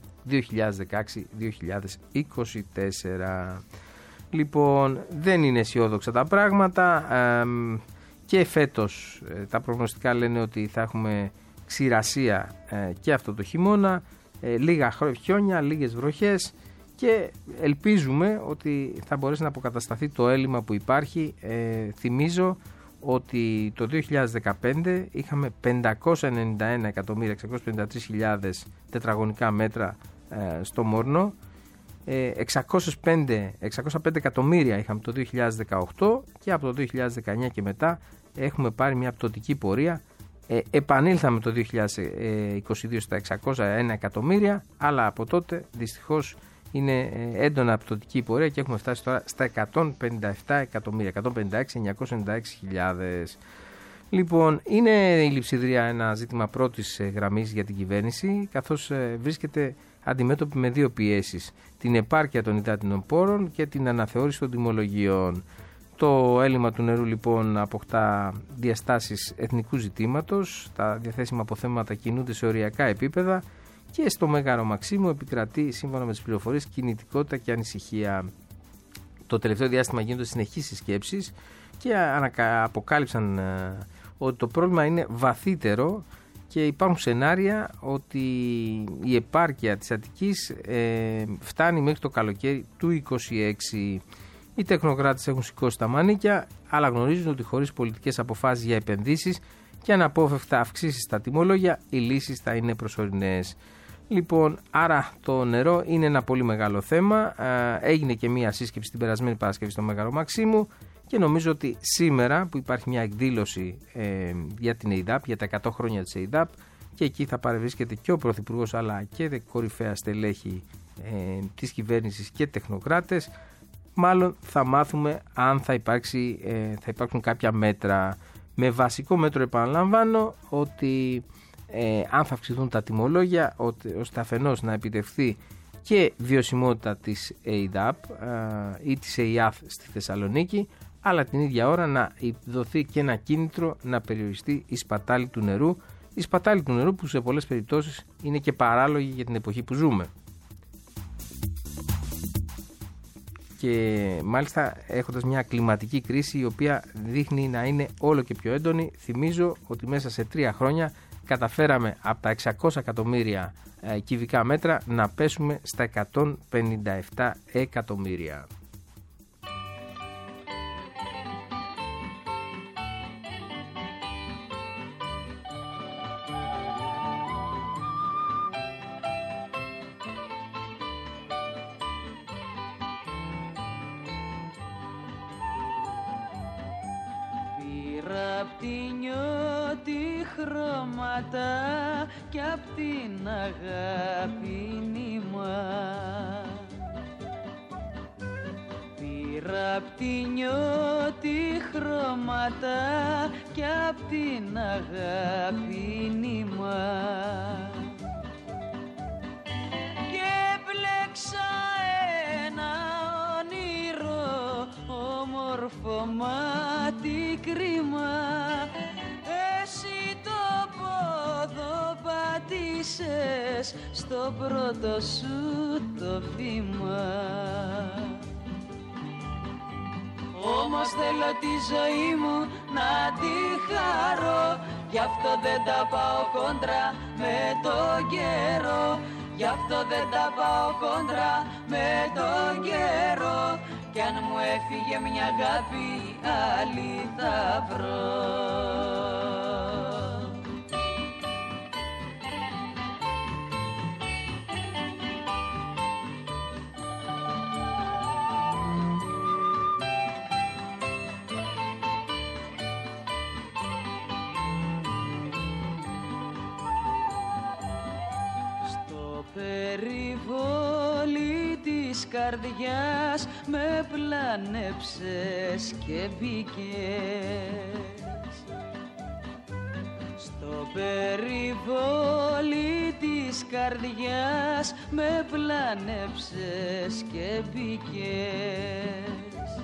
2016-2024. Λοιπόν, δεν είναι αισιόδοξα τα πράγματα και φέτος τα προγνωστικά λένε ότι θα έχουμε ξηρασία και αυτό το χειμώνα, λίγα χιόνια, λίγες βροχές και ελπίζουμε ότι θα μπορέσει να αποκατασταθεί το έλλειμμα που υπάρχει. Θυμίζω ότι το 2015 είχαμε 591.653.000 τετραγωνικά μέτρα στο Μόρνο, 605 εκατομμύρια είχαμε το 2018 και από το 2019 και μετά έχουμε πάρει μια πτωτική πορεία. Επανήλθαμε το 2022 στα 601 εκατομμύρια, αλλά από τότε δυστυχώς είναι έντονα πτωτική πορεία και έχουμε φτάσει τώρα στα 157 εκατομμύρια, 156.996.000. Λοιπόν, είναι η λειψιδρία ένα ζήτημα πρώτης γραμμής για την κυβέρνηση, καθώς βρίσκεται αντιμέτωπη με δύο πιέσεις: την επάρκεια των υδάτινων πόρων και την αναθεώρηση των τιμολογιών. Το έλλειμμα του νερού λοιπόν αποκτά διαστάσεις εθνικού ζητήματος, τα διαθέσιμα αποθέματα κινούνται σε οριακά επίπεδα και στο Μέγαρο Μαξίμου επικρατεί, σύμφωνα με τις πληροφορίες, κινητικότητα και ανησυχία. Το τελευταίο διάστημα γίνονται συνεχείς συσκέψεις και αποκάλυψαν ότι το πρόβλημα είναι βαθύτερο και υπάρχουν σενάρια ότι η επάρκεια της Αττικής φτάνει μέχρι το καλοκαίρι του 26. Οι τεχνοκράτες έχουν σηκώσει τα μανίκια, αλλά γνωρίζουν ότι χωρίς πολιτικές αποφάσεις για επενδύσεις και αναπόφευκτα αυξήσεις στα τιμολόγια, οι λύσεις θα είναι προσωρινές. Λοιπόν, άρα το νερό είναι ένα πολύ μεγάλο θέμα. Έγινε και μία σύσκεψη την περασμένη Παρασκευή στο Μέγαρο Μαξίμου και νομίζω ότι σήμερα που υπάρχει μια εκδήλωση για την ΕΙΔΑΠ, για τα 100 χρόνια της ΕΙΔΑΠ, και εκεί θα παρευρίσκεται και ο Πρωθυπουργός αλλά και κορυφαία στελέχη της κυβέρνησης και τεχνοκράτες, μάλλον θα μάθουμε αν θα υπάρξουν κάποια μέτρα. Με βασικό μέτρο επαναλαμβάνω ότι αν θα αυξηθούν τα τιμολόγια, ώστε αφενός να επιτευχθεί και βιωσιμότητα της ΕΙΔΑΠ ή της ΕΙΑΘ στη Θεσσαλονίκη, αλλά την ίδια ώρα να δοθεί και ένα κίνητρο να περιοριστεί η σπατάλη του νερού. Η σπατάλη του νερού που σε πολλές περιπτώσεις είναι και παράλογη για την εποχή που ζούμε. Και μάλιστα έχοντας μια κλιματική κρίση η οποία δείχνει να είναι όλο και πιο έντονη. Θυμίζω ότι μέσα σε 3 χρόνια καταφέραμε από τα 600 εκατομμύρια κυβικά μέτρα να πέσουμε στα 157 εκατομμύρια. Απ' τη νιώτη χρώματα κι απ' την αγάπη νήμα. Πήρα απ' τη νιώτη χρώματα κι απ' την αγάπη νήμα. Και μπλέξα ένα όνειρο όμορφο μάτι κρίμα. Εσύ το πόδο πατήσες στο πρώτο σου το βήμα. Όμως θέλω τη ζωή μου να τη χαρώ, γι' αυτό δεν τα πάω κόντρα με τον καιρό. Γι' αυτό δεν τα πάω κόντρα με τον καιρό. Κι αν μου έφυγε μια αγάπη άλλη θα βρω. Στο περιβόλι της καρδιάς με πλάνεψες και μπήκες. Στο περιβόλι της καρδιάς με πλάνεψες και μπήκες.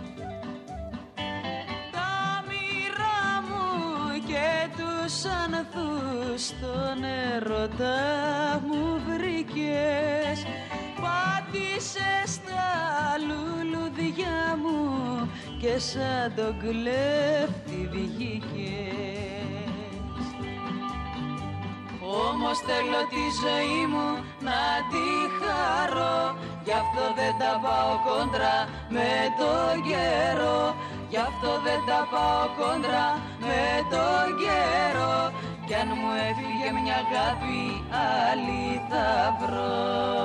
Τα μοίρα μου και τους ανθούς στον έρωτα μου βρήκες. Πάτησες τα λουλουδιά μου και σαν τον κλέφτη βγήκες. Όμως θέλω τη ζωή μου να τη χαρώ, γι' αυτό δεν τα πάω κόντρα με τον καιρό. Γι' αυτό δεν τα πάω κόντρα με τον καιρό. Κι αν μου έφυγε μια αγάπη άλλη θα βρω.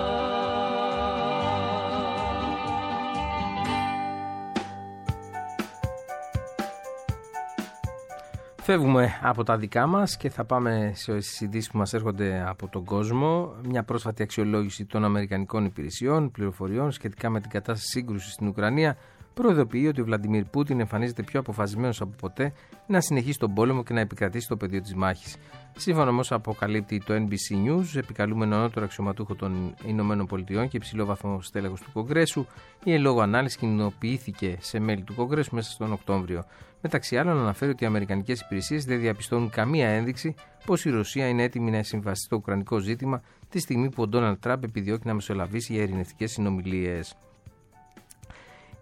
Φεύγουμε από τα δικά μας και θα πάμε στις ειδήσεις που μας έρχονται από τον κόσμο. Μια πρόσφατη αξιολόγηση των αμερικανικών υπηρεσιών πληροφοριών σχετικά με την κατάσταση σύγκρουσης στην Ουκρανία προειδοποιεί ότι ο Βλαντιμίρ Πούτιν εμφανίζεται πιο αποφασισμένος από ποτέ να συνεχίσει τον πόλεμο και να επικρατήσει το πεδίο της μάχης. Σύμφωνα με όσα αποκαλύπτει το NBC News, επικαλούμενο ανώτερο αξιωματούχο των ΗΠΑ και υψηλό βαθμό στέλεχος του Κογκρέσου, η εν λόγω ανάλυση κοινοποιήθηκε σε μέλη του Κογκρέσου μέσα στον Οκτώβριο. Μεταξύ άλλων, αναφέρει ότι οι αμερικανικές υπηρεσίες δεν διαπιστώνουν καμία ένδειξη πως η Ρωσία είναι έτοιμη να συμβαστεί στο ουκρανικό ζήτημα τη στιγμή που ο Ντόναλντ Τραμπ επιδιώκει να μεσολαβήσει για ειρηνευτικές συνομιλίες.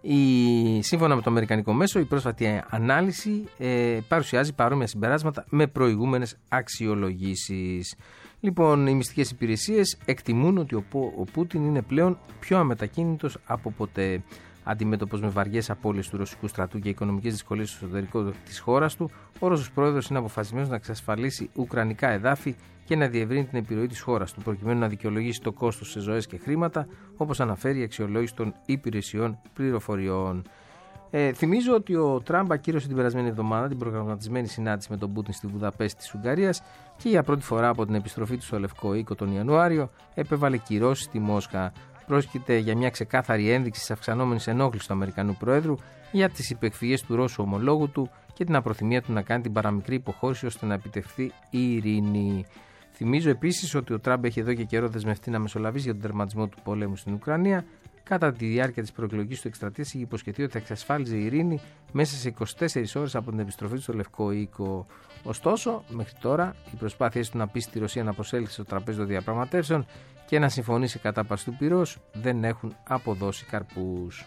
Σύμφωνα με το αμερικανικό μέσο, η πρόσφατη ανάλυση παρουσιάζει παρόμοια συμπεράσματα με προηγούμενες αξιολογήσεις. Λοιπόν, οι μυστικές υπηρεσίες εκτιμούν ότι ο Πούτιν είναι πλέον πιο αμετακίνητος από ποτέ. Αντιμέτωπος με βαριές απώλειες του ρωσικού στρατού και οικονομικές δυσκολίες στο εσωτερικό της χώρας του, ο Ρώσος πρόεδρος είναι αποφασισμένος να εξασφαλίσει ουκρανικά εδάφη και να διευρύνει την επιρροή της χώρας του, προκειμένου να δικαιολογήσει το κόστος σε ζωές και χρήματα, όπως αναφέρει η αξιολόγηση των υπηρεσιών πληροφοριών. Θυμίζω ότι ο Τραμπ ακύρωσε την περασμένη εβδομάδα την προγραμματισμένη συνάντηση με τον Πούτιν στη Βουδαπέστη της Ουγγαρίας και για πρώτη φορά από την επιστροφή του στο Λευκό Οίκο τον Ιανουάριο επέβαλε κυρώσεις στη Μόσχα. Πρόκειται για μια ξεκάθαρη ένδειξη της αυξανόμενης ενόχλησης του Αμερικανού Προέδρου για τις υπεκφυγές του Ρώσου ομολόγου του και την απροθυμία του να κάνει την παραμικρή υποχώρηση ώστε να επιτευχθεί η ειρήνη. Θυμίζω επίσης ότι ο Τραμπ έχει εδώ και καιρό δεσμευτεί να μεσολαβήσει για τον τερματισμό του πολέμου στην Ουκρανία. Κατά τη διάρκεια της προεκλογικής του εκστρατείας είχε υποσχεθεί ότι θα εξασφάλιζε η ειρήνη μέσα σε 24 ώρες από την επιστροφή του στο Λευκό Οίκο. Ωστόσο, μέχρι τώρα, οι προσπάθειες του να πείσει τη Ρωσία να προσέλθει στο τραπέζι των διαπραγματεύσεων και να συμφωνήσει κατάπαυση του πυρός δεν έχουν αποδώσει καρπούς.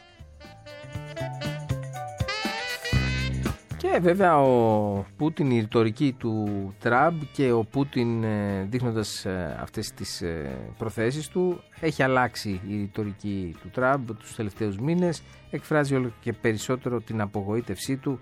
Και βέβαια ο Πούτιν, η ρητορική του Τραμπ και ο Πούτιν δείχνοντας αυτές τις προθέσεις του, έχει αλλάξει η ρητορική του Τραμπ τους τελευταίους μήνες, εκφράζει όλο και περισσότερο την απογοήτευσή του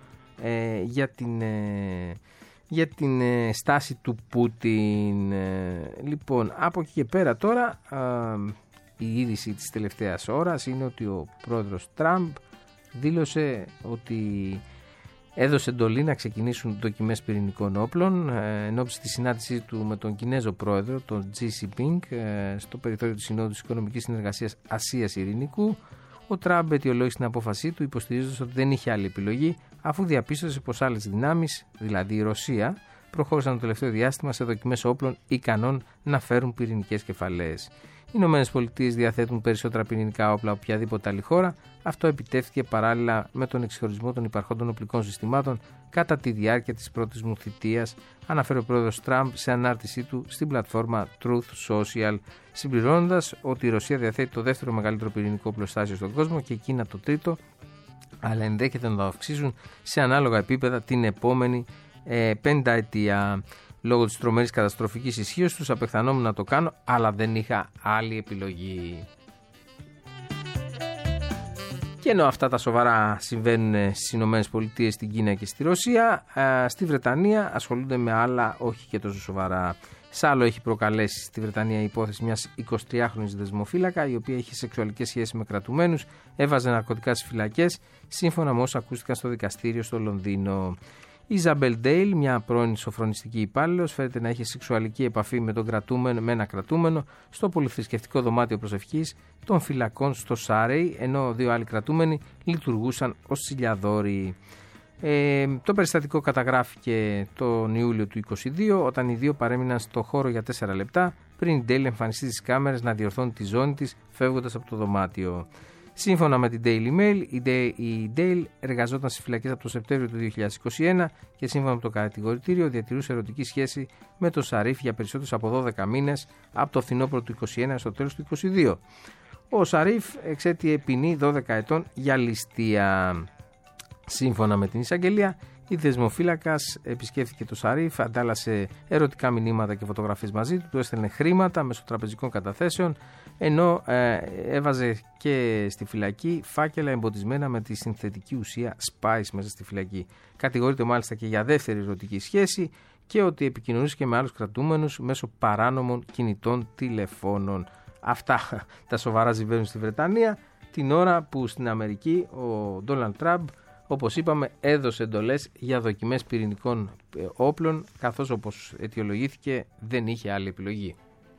για την στάση του Πούτιν. Λοιπόν, από εκεί και πέρα τώρα η είδηση της τελευταίας ώρας είναι ότι ο πρόεδρος Τραμπ δήλωσε ότι έδωσε εντολή να ξεκινήσουν δοκιμές πυρηνικών όπλων εν ώψη τη συνάντησή του με τον Κινέζο πρόεδρο, τον Xi Jinping, στο περιθώριο της Συνόδου της Οικονομικής Συνεργασίας Ασίας Ειρηνικού. Ο Τραμπ αιτιολόγησε την απόφασή του, υποστηρίζοντας ότι δεν είχε άλλη επιλογή, αφού διαπίστωσε πως άλλες δυνάμεις, δηλαδή η Ρωσία, προχώρησαν το τελευταίο διάστημα σε δοκιμές όπλων ικανών να φέρουν πυρηνικές κεφαλές. Οι ΗΠΑ διαθέτουν περισσότερα πυρηνικά όπλα από οποιαδήποτε άλλη χώρα. Αυτό επιτεύχθηκε παράλληλα με τον εξυγχρονισμό των υπαρχόντων οπλικών συστημάτων κατά τη διάρκεια της πρώτης μου θητείας, αναφέρει ο πρόεδρος Τραμπ σε ανάρτησή του στην πλατφόρμα Truth Social, συμπληρώνοντας ότι η Ρωσία διαθέτει το δεύτερο μεγαλύτερο πυρηνικό οπλοστάσιο στον κόσμο και η Κίνα το τρίτο, αλλά ενδέχεται να το αυξήσουν σε ανάλογα επίπεδα την επόμενη πενταετία. Λόγω της τρομερής καταστροφικής ισχύως τους απεχθανόμουν να το κάνω, αλλά δεν είχα άλλη επιλογή. Και ενώ αυτά τα σοβαρά συμβαίνουν στις Ηνωμένες Πολιτείες, στην Κίνα και στη Ρωσία, στη Βρετανία ασχολούνται με άλλα όχι και τόσο σοβαρά. Σ' άλλο έχει προκαλέσει στη Βρετανία η υπόθεση μιας 23χρονης δεσμοφύλακα, η οποία είχε σεξουαλικές σχέσεις με κρατουμένους, έβαζε ναρκωτικά στις φυλακές, σύμφωνα με όσα ακούστηκαν στο δικαστήριο στο Λονδίνο. Η Ιζαμπέλ Ντέιλ, μια πρώην σοφρονιστική υπάλληλος, φαίνεται να είχε σεξουαλική επαφή με ένα κρατούμενο στο πολυθρησκευτικό δωμάτιο προσευχής των φυλακών στο Σάρεϊ, ενώ δύο άλλοι κρατούμενοι λειτουργούσαν ως τσιλιαδόροι. Το περιστατικό καταγράφηκε τον Ιούλιο του 2022, όταν οι δύο παρέμειναν στο χώρο για 4 λεπτά, πριν η Ντέιλ εμφανιστεί στις κάμερες να διορθώνει τη ζώνη της φεύγοντας από το δωμάτιο. Σύμφωνα με την Daily Mail, η Dale εργαζόταν στις φυλακές από το Σεπτέμβριο του 2021 και σύμφωνα με το κατηγορητήριο διατηρούσε ερωτική σχέση με τον Σαρίφ για περισσότερους από 12 μήνες από το φθινόπωρο του 2021 στο τέλος του 2022. Ο Σαρίφ εξέτειε ποινή 12 ετών για ληστεία. Σύμφωνα με την εισαγγελία, η δεσμοφύλακας επισκέφθηκε το Σαρίφ, αντάλλασε ερωτικά μηνύματα και φωτογραφίες μαζί του, του έστελνε χρήματα μέσω τραπεζικών καταθέσεων, ενώ έβαζε και στη φυλακή φάκελα εμποτισμένα με τη συνθετική ουσία Spice μέσα στη φυλακή. Κατηγορείται μάλιστα και για δεύτερη ερωτική σχέση και ότι επικοινωνούσε και με άλλους κρατούμενους μέσω παράνομων κινητών τηλεφώνων. Αυτά τα σοβαρά συμβαίνουν στη Βρετανία, την ώρα που στην Αμερική ο Ντόναλντ Τραμπ, όπως είπαμε, έδωσε εντολές για δοκιμές πυρηνικών όπλων, καθώς όπως αιτιολογήθηκε δεν είχε άλλη επιλογή.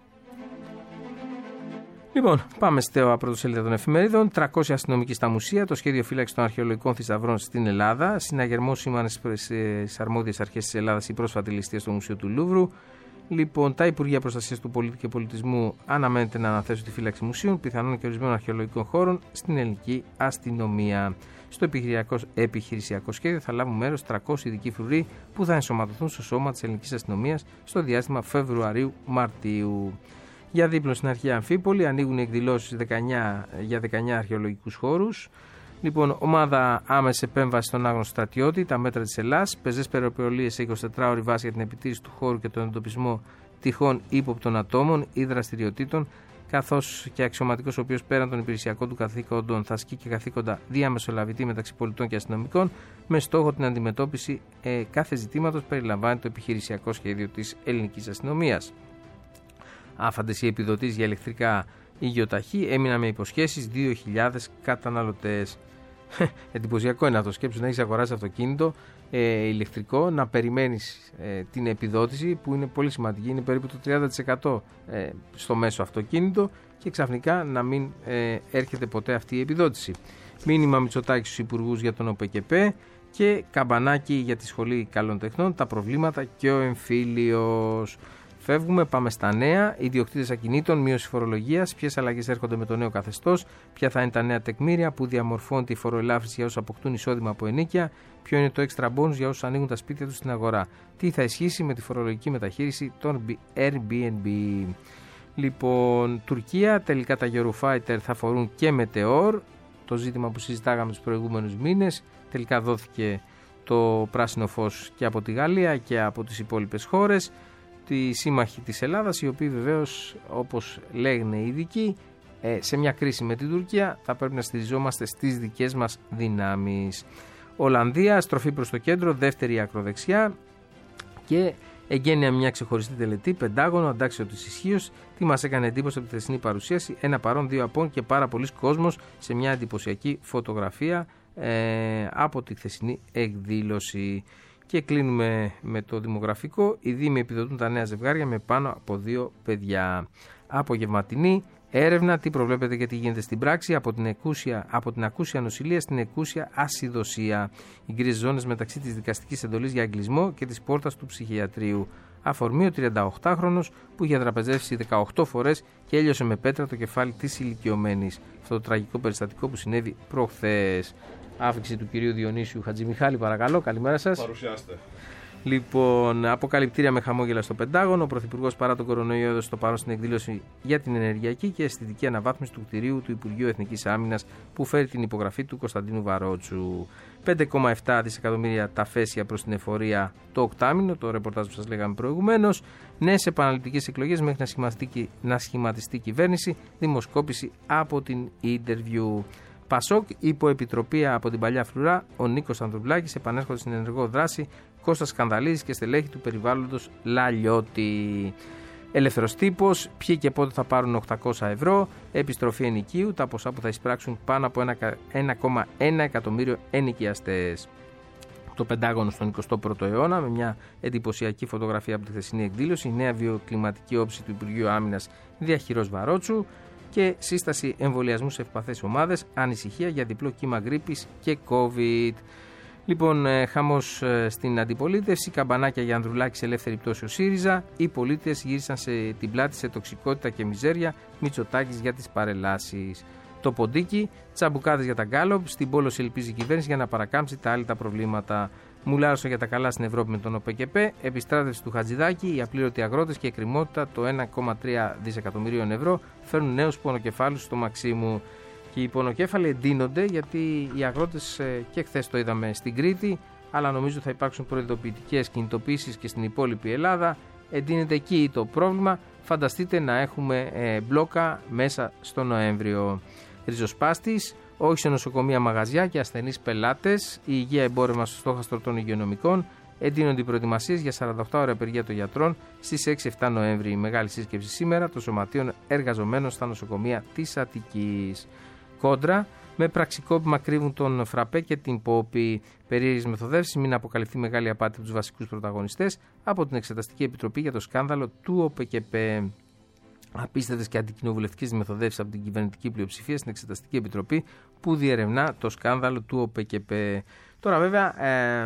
Λοιπόν, πάμε στο πρωτοσέλιδα των εφημερίδων. 300 αστυνομικοί στα μουσεία, το σχέδιο φύλαξης των αρχαιολογικών θησαυρών στην Ελλάδα. Συναγερμό σήμανε στις αρμόδιες αρχές της Ελλάδας η πρόσφατη ληστεία στο Μουσείο του Λούβρου. Λοιπόν, τα Υπουργεία Προστασίας του Πολίτη και Πολιτισμού αναμένεται να αναθέσουν τη φύλαξη μουσείων, πιθανών και ορισμένων αρχαιολογικών χώρων στην ελληνική αστυνομία. Στο επιχειρησιακό σχέδιο θα λάβουν μέρος 300 ειδικοί φρουροί που θα ενσωματωθούν στο σώμα της ελληνικής αστυνομίας στο διάστημα Φεβρουαρίου-Μαρτίου. Για δίπλο στην αρχαία Αμφίπολη ανοίγουν οι εκδηλώσεις για 19 αρχαιολογικούς χώρους. Λοιπόν, ομάδα άμεση επέμβαση στον άγνωστο στρατιώτη, τα μέτρα της Ελλάς, πεζές περιοπολίες σε 24ωρη βάση για την επιτήρηση του χώρου και τον εντοπισμό τυχόν ύποπτων ατόμων ή δραστηριοτήτων, καθώς και αξιωματικός ο οποίος πέραν των υπηρεσιακών του καθήκοντων θα ασκεί και καθήκοντα διαμεσολαβητή μεταξύ πολιτών και αστυνομικών, με στόχο την αντιμετώπιση κάθε ζητήματος περιλαμβάνει το επιχειρησιακό σχέδιο της ελληνικής αστυνομίας. Άφαντες οι επιδοτήσεις για ηλεκτρικά υγειοταχή έμειναν με υποσχέσεις 2.000 καταναλωτές. Εντυπωσιακό είναι αυτό. Σκέψου να έχεις αγοράσει αυτοκίνητο ηλεκτρικό, να περιμένεις την επιδότηση που είναι πολύ σημαντική, είναι περίπου το 30% στο μέσο αυτοκίνητο και ξαφνικά να μην έρχεται ποτέ αυτή η επιδότηση. Μήνυμα Μητσοτάκη στους υπουργούς για τον ΟΠΕΚΕΠΕ και καμπανάκι για τη Σχολή Καλών Τεχνών, τα προβλήματα και ο εμφύλιος. Φεύγουμε, πάμε στα νέα. Ιδιοκτήτες ακινήτων, μείωση φορολογίας, ποιες αλλαγές έρχονται με το νέο καθεστώς, ποια θα είναι τα νέα τεκμήρια που διαμορφώνει τη φοροελάφρυνση για όσους αποκτούν εισόδημα από ενοίκια, ποιο είναι το extra bonus για όσους ανοίγουν τα σπίτια τους στην αγορά, τι θα ισχύσει με τη φορολογική μεταχείριση των Airbnb. Λοιπόν, Τουρκία, τελικά τα Eurofighter θα φορούν και μετεώρ, το ζήτημα που συζητάγαμε τους προηγούμενους μήνες, τελικά δόθηκε το πράσινο φως και από τη Γαλλία και από τις υπόλοιπες χώρες. Τη σύμμαχοι της Ελλάδας, οι οποίοι βεβαίως, όπως λέγουν οι ειδικοί, σε μια κρίση με την Τουρκία θα πρέπει να στηριζόμαστε στις δικές μας δυνάμεις. Ολλανδία, στροφή προς το κέντρο, δεύτερη ακροδεξιά και εγγένεια μια ξεχωριστή τελετή, Πεντάγωνο, αντάξιο της ισχύως. Τι μας έκανε εντύπωση από τη χθεσινή παρουσίαση, ένα παρόν, δύο απόν και πάρα πολλοί κόσμος σε μια εντυπωσιακή φωτογραφία από τη χθεσινή εκδήλωση. Και κλείνουμε με το δημογραφικό. Οι Δήμοι επιδοτούν τα νέα ζευγάρια με πάνω από 2 παιδιά. Απογευματινή έρευνα, τι προβλέπετε και τι γίνεται στην πράξη, από την ακούσια νοσηλεία στην εκούσια ασυδοσία. Οι γκρίζες ζώνες μεταξύ της δικαστικής εντολής για εγκλισμό και της πόρτας του ψυχιατρίου. Αφορμή ο 38χρονος που είχε τραπεζεύσει 18 φορές και έλειωσε με πέτρα το κεφάλι της ηλικιωμένης. Αυτό το τραγικό περιστατικό που συνέβη προχθές. Άφηξη του κυρίου Διονύσιου Χατζημιχάλη, παρακαλώ. Καλημέρα σας. Παρουσιάστε. Λοιπόν, αποκαλυπτήρια με χαμόγελα στο Πεντάγωνο. Ο Πρωθυπουργός παρά τον κορονοϊό έδωσε το παρόν στην εκδήλωση για την ενεργειακή και αισθητική αναβάθμιση του κτηρίου του Υπουργείου Εθνικής Άμυνας που φέρει την υπογραφή του Κωνσταντίνου Βαρότσου. 5,7 δισεκατομμύρια τα φέσια προς την εφορία το οκτάμηνο, το ρεπορτάζ που σας λέγαμε προηγουμένως. Νέες επαναληπτικές εκλογές μέχρι να σχηματιστεί κυβέρνηση. Δημοσκόπηση από την Interview. Πασόκ, υποεπιτροπή από την παλιά φρουρά, ο Νίκος Ανδρουλάκης επανέρχονται στην ενεργό δράση, Κώστας Σκανδαλίδης και στελέχη του περιβάλλοντος Λαλιώτη. Ελεύθερος τύπος, ποιοι και πότε θα πάρουν 800 ευρώ, επιστροφή ενοικίου, τα ποσά που θα εισπράξουν πάνω από 1,1 εκατομμύριο ενοικιαστές. Το Πεντάγωνο στον 21ο αιώνα, με μια εντυπωσιακή φωτογραφία από τη χθεσινή εκδήλωση, η νέα βιοκλιματική όψη του Υπουργείου Άμυνας Διαχειρός Βαρότσου. Και σύσταση εμβολιασμού σε ευπαθές ομάδες, ανησυχία για διπλό κύμα γρίπης και COVID. Λοιπόν, χαμός στην αντιπολίτευση, καμπανάκια για Ανδρουλάκη σε ελεύθερη πτώση ο ΣΥΡΙΖΑ. Οι πολίτες γύρισαν σε την πλάτη σε τοξικότητα και μιζέρια, Μητσοτάκης για τις παρελάσεις. Το ποντίκι, τσαμπουκάδες για τα γκάλοπ, στην πόλωση ελπίζει η κυβέρνηση για να παρακάμψει τα άλλη τα προβλήματα. Μουλάρωσο για τα καλά στην Ευρώπη με τον ΟΠΕΚΕΠΕ, επιστράτευση του Χατζηδάκη, οι απλήρωτοι αγρότες και η εκκρεμότητα το 1,3 δισεκατομμυρίων ευρώ φέρνουν νέους πονοκεφάλους στο Μαξίμου. Και οι πονοκέφαλοι εντείνονται γιατί οι αγρότες και χθες το είδαμε στην Κρήτη, αλλά νομίζω θα υπάρξουν προειδοποιητικές κινητοποίησεις και στην υπόλοιπη Ελλάδα. Εντείνεται εκεί το πρόβλημα. Φανταστείτε να έχουμε μπλόκα μέσα στο Νοέμβριο. Ριζοσπάστης, όχι σε νοσοκομεία, μαγαζιά και ασθενείς πελάτες. Η υγεία εμπόρευμα στο στόχαστρο των υγειονομικών. Εντείνονται οι προετοιμασίες για 48 ώρα απεργία των γιατρών στις 6-7 Νοέμβρη. Η μεγάλη σύσκεψη σήμερα των σωματείων εργαζομένων στα νοσοκομεία της Αττικής. Κόντρα, με πραξικόπημα κρύβουν τον Φραπέ και την Πόπη. Περίεργες μεθοδεύσεις, μην αποκαλυφθεί μεγάλη απάτη από τους βασικούς πρωταγωνιστές από την Εξεταστική Επιτροπή για το σκάνδαλο του ΟΠΕΚΕΠΕ. Απίστευτες και αντικοινοβουλευτικές μεθοδεύσεις από την κυβερνητική πλειοψηφία στην Εξεταστική Επιτροπή που διερευνά το σκάνδαλο του ΟΠΕΚΕΠΕ. Τώρα, βέβαια,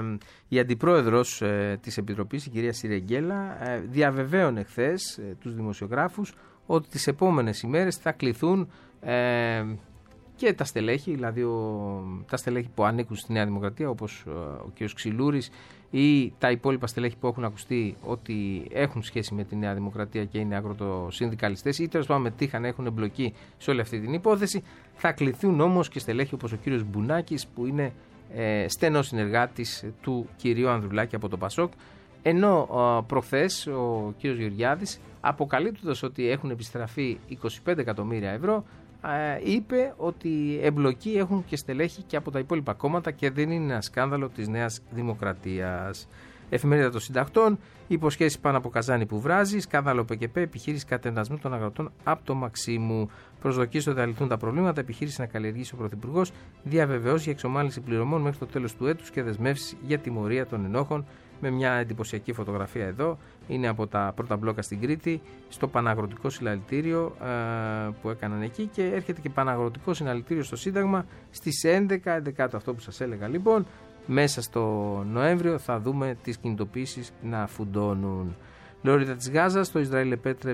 η αντιπρόεδρος της Επιτροπής, η κυρία Σιρεγγέλα, διαβεβαίωνε χθες τους δημοσιογράφους ότι τις επόμενες ημέρες θα κληθούν και τα στελέχη, δηλαδή τα στελέχη που ανήκουν στη Νέα Δημοκρατία, όπως ο κ. Ξυλούρης, ή τα υπόλοιπα στελέχη που έχουν ακουστεί ότι έχουν σχέση με τη Νέα Δημοκρατία και είναι αγροτοσυνδικαλιστές ή τέλος πάντων μετήχαν, έχουν εμπλοκή σε όλη αυτή την υπόθεση. Θα κληθούν όμως και στελέχη όπως ο κ. Μπουνάκης, που είναι στενός συνεργάτης του κυρίου Ανδρουλάκη από το Πασόκ. Ενώ προχθές ο κ. Γεωργιάδης, αποκαλύπτοντας ότι έχουν επιστραφεί 25 εκατομμύρια ευρώ, είπε ότι εμπλοκή έχουν και στελέχη και από τα υπόλοιπα κόμματα και δεν είναι ένα σκάνδαλο της Νέας Δημοκρατίας. Εφημερίδα των Συντακτών, υποσχέσεις πάνω από καζάνι που βράζει, σκάνδαλο ΠΚΠ, επιχείρηση κατενασμού των αγροτών από το Μαξίμου. Προσδοκίες ότι θα λυθούν τα προβλήματα, επιχείρηση να καλλιεργήσει ο Πρωθυπουργός, διαβεβαιώσει για εξομάλυνση πληρωμών μέχρι το τέλος του έτους και δεσμεύσεις για τιμωρία των ενόχων. Με μια εντυπωσιακή φωτογραφία εδώ, είναι από τα πρώτα μπλόκα στην Κρήτη, στο Παναγροτικό Συλλαλητήριο που έκαναν εκεί, και έρχεται και Παναγροτικό Συλλαλητήριο στο Σύνταγμα στις 11 αυτό που σας έλεγα. Λοιπόν, μέσα στο Νοέμβριο θα δούμε τις κινητοποίησεις να φουντώνουν. Λωρίδα της Γάζας, το Ισραήλ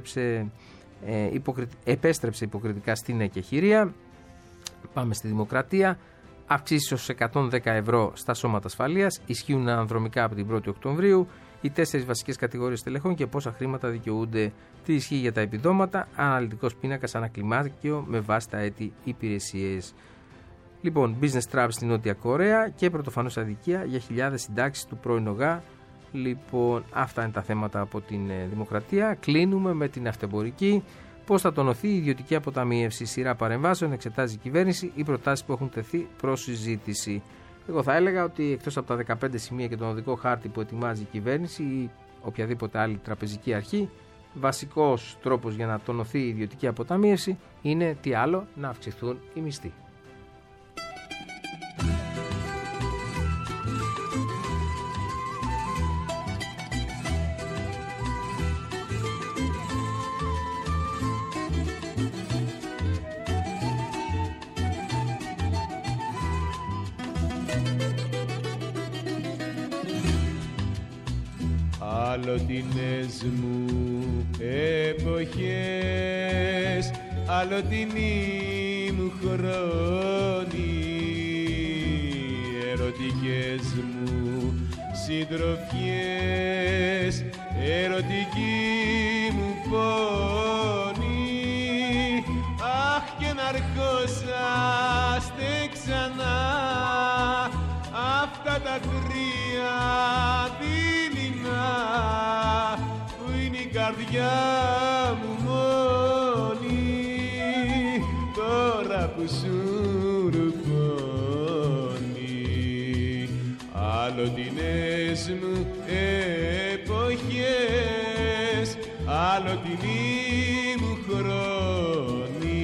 επέστρεψε υποκριτικά στην εκεχηρία. Πάμε στη Δημοκρατία. Αυξήσεις ως 110 ευρώ στα σώματα ασφαλείας, ισχύουν αναδρομικά από την 1η Οκτωβρίου. Οι 4 βασικές κατηγορίες τελεχών και πόσα χρήματα δικαιούνται. Τι ισχύει για τα επιδόματα, αναλυτικός πίνακας ανακλιμάκιο με βάση τα έτη υπηρεσίες. Λοιπόν, business traps στην Νότια Κορέα και πρωτοφανώς αδικία για χιλιάδες συντάξεις του πρώην ΟΓΑ. Λοιπόν, αυτά είναι τα θέματα από την Δημοκρατία. Κλείνουμε με την αυτεμπορική. Πώς θα τονωθεί η ιδιωτική αποταμίευση, σειρά παρεμβάσεων, εξετάζει η κυβέρνηση, οι προτάσεις που έχουν τεθεί προς συζήτηση. Εγώ θα έλεγα ότι εκτός από τα 15 σημεία και τον οδικό χάρτη που ετοιμάζει η κυβέρνηση ή οποιαδήποτε άλλη τραπεζική αρχή, βασικός τρόπος για να τονωθεί η ιδιωτική αποταμίευση είναι τι άλλο, να αυξηθούν οι μισθοί. Αλλοτινές μου εποχές, αλλοτινοί μου χρόνοι, ερωτικές μου συντροφιές, ερωτική μου πόνη. Αχ, και να αρχόσαστε ξανά αυτά τα κρύα δειλινά που είναι η καρδιά μου μόνη τώρα που σου ρουφώνει. Αλλοτινές μου εποχές, αλλοτινοί μου χρόνοι.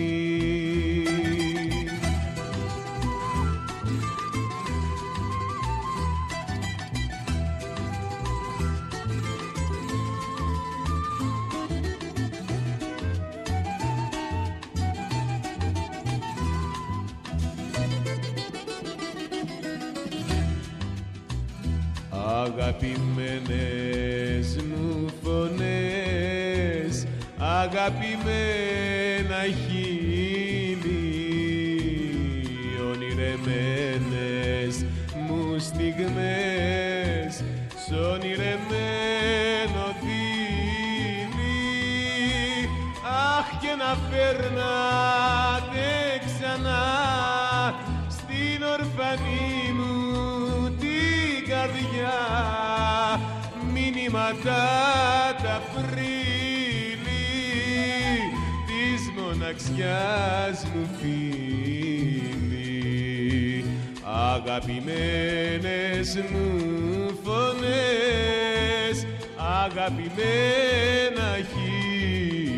Αγαπημένες μου φωνές, αγαπημένα χείλη, ονειρεμένες μου στιγμές, σ' ονειρεμένο δίλη. Αχ, και να φέρνατε ξανά στην ορφανή μου καρδιά μηνύματα τα φρύλη της μοναξιάς μου φίλη. Αγαπημένες μου φωνές, αγαπημένα χείλη.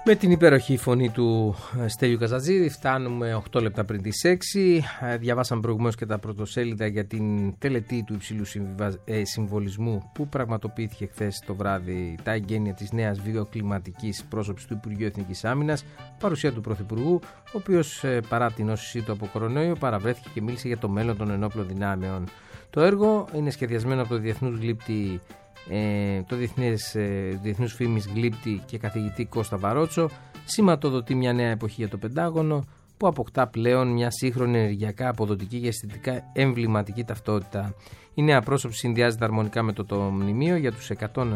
Με την υπέροχη φωνή του Στέλιου Καζατζίδη φτάνουμε 8 λεπτά πριν τις 6. Διαβάσαμε προηγουμένως και τα πρωτοσέλιδα για την τελετή του υψηλού συμβολισμού που πραγματοποιήθηκε χθες το βράδυ, τα εγγένεια της νέας βιοκλιματικής πρόσωψης του Υπουργείου Εθνικής Άμυνας, παρουσία του Πρωθυπουργού, ο οποίος παρά την νόσησή του από κορονοϊό παραβρέθηκε και μίλησε για το μέλλον των ενόπλων δυνάμεων. Το έργο είναι σχεδιασμένο από το διεθνούς γλύπτη, το διεθνούς φήμης γλύπτη και καθηγητή Κώστα Βαρότσο, σηματοδοτεί μια νέα εποχή για το Πεντάγωνο που αποκτά πλέον μια σύγχρονη ενεργειακά αποδοτική και αισθητικά εμβληματική ταυτότητα. Η νέα πρόσωψη συνδυάζεται αρμονικά με το μνημείο για τους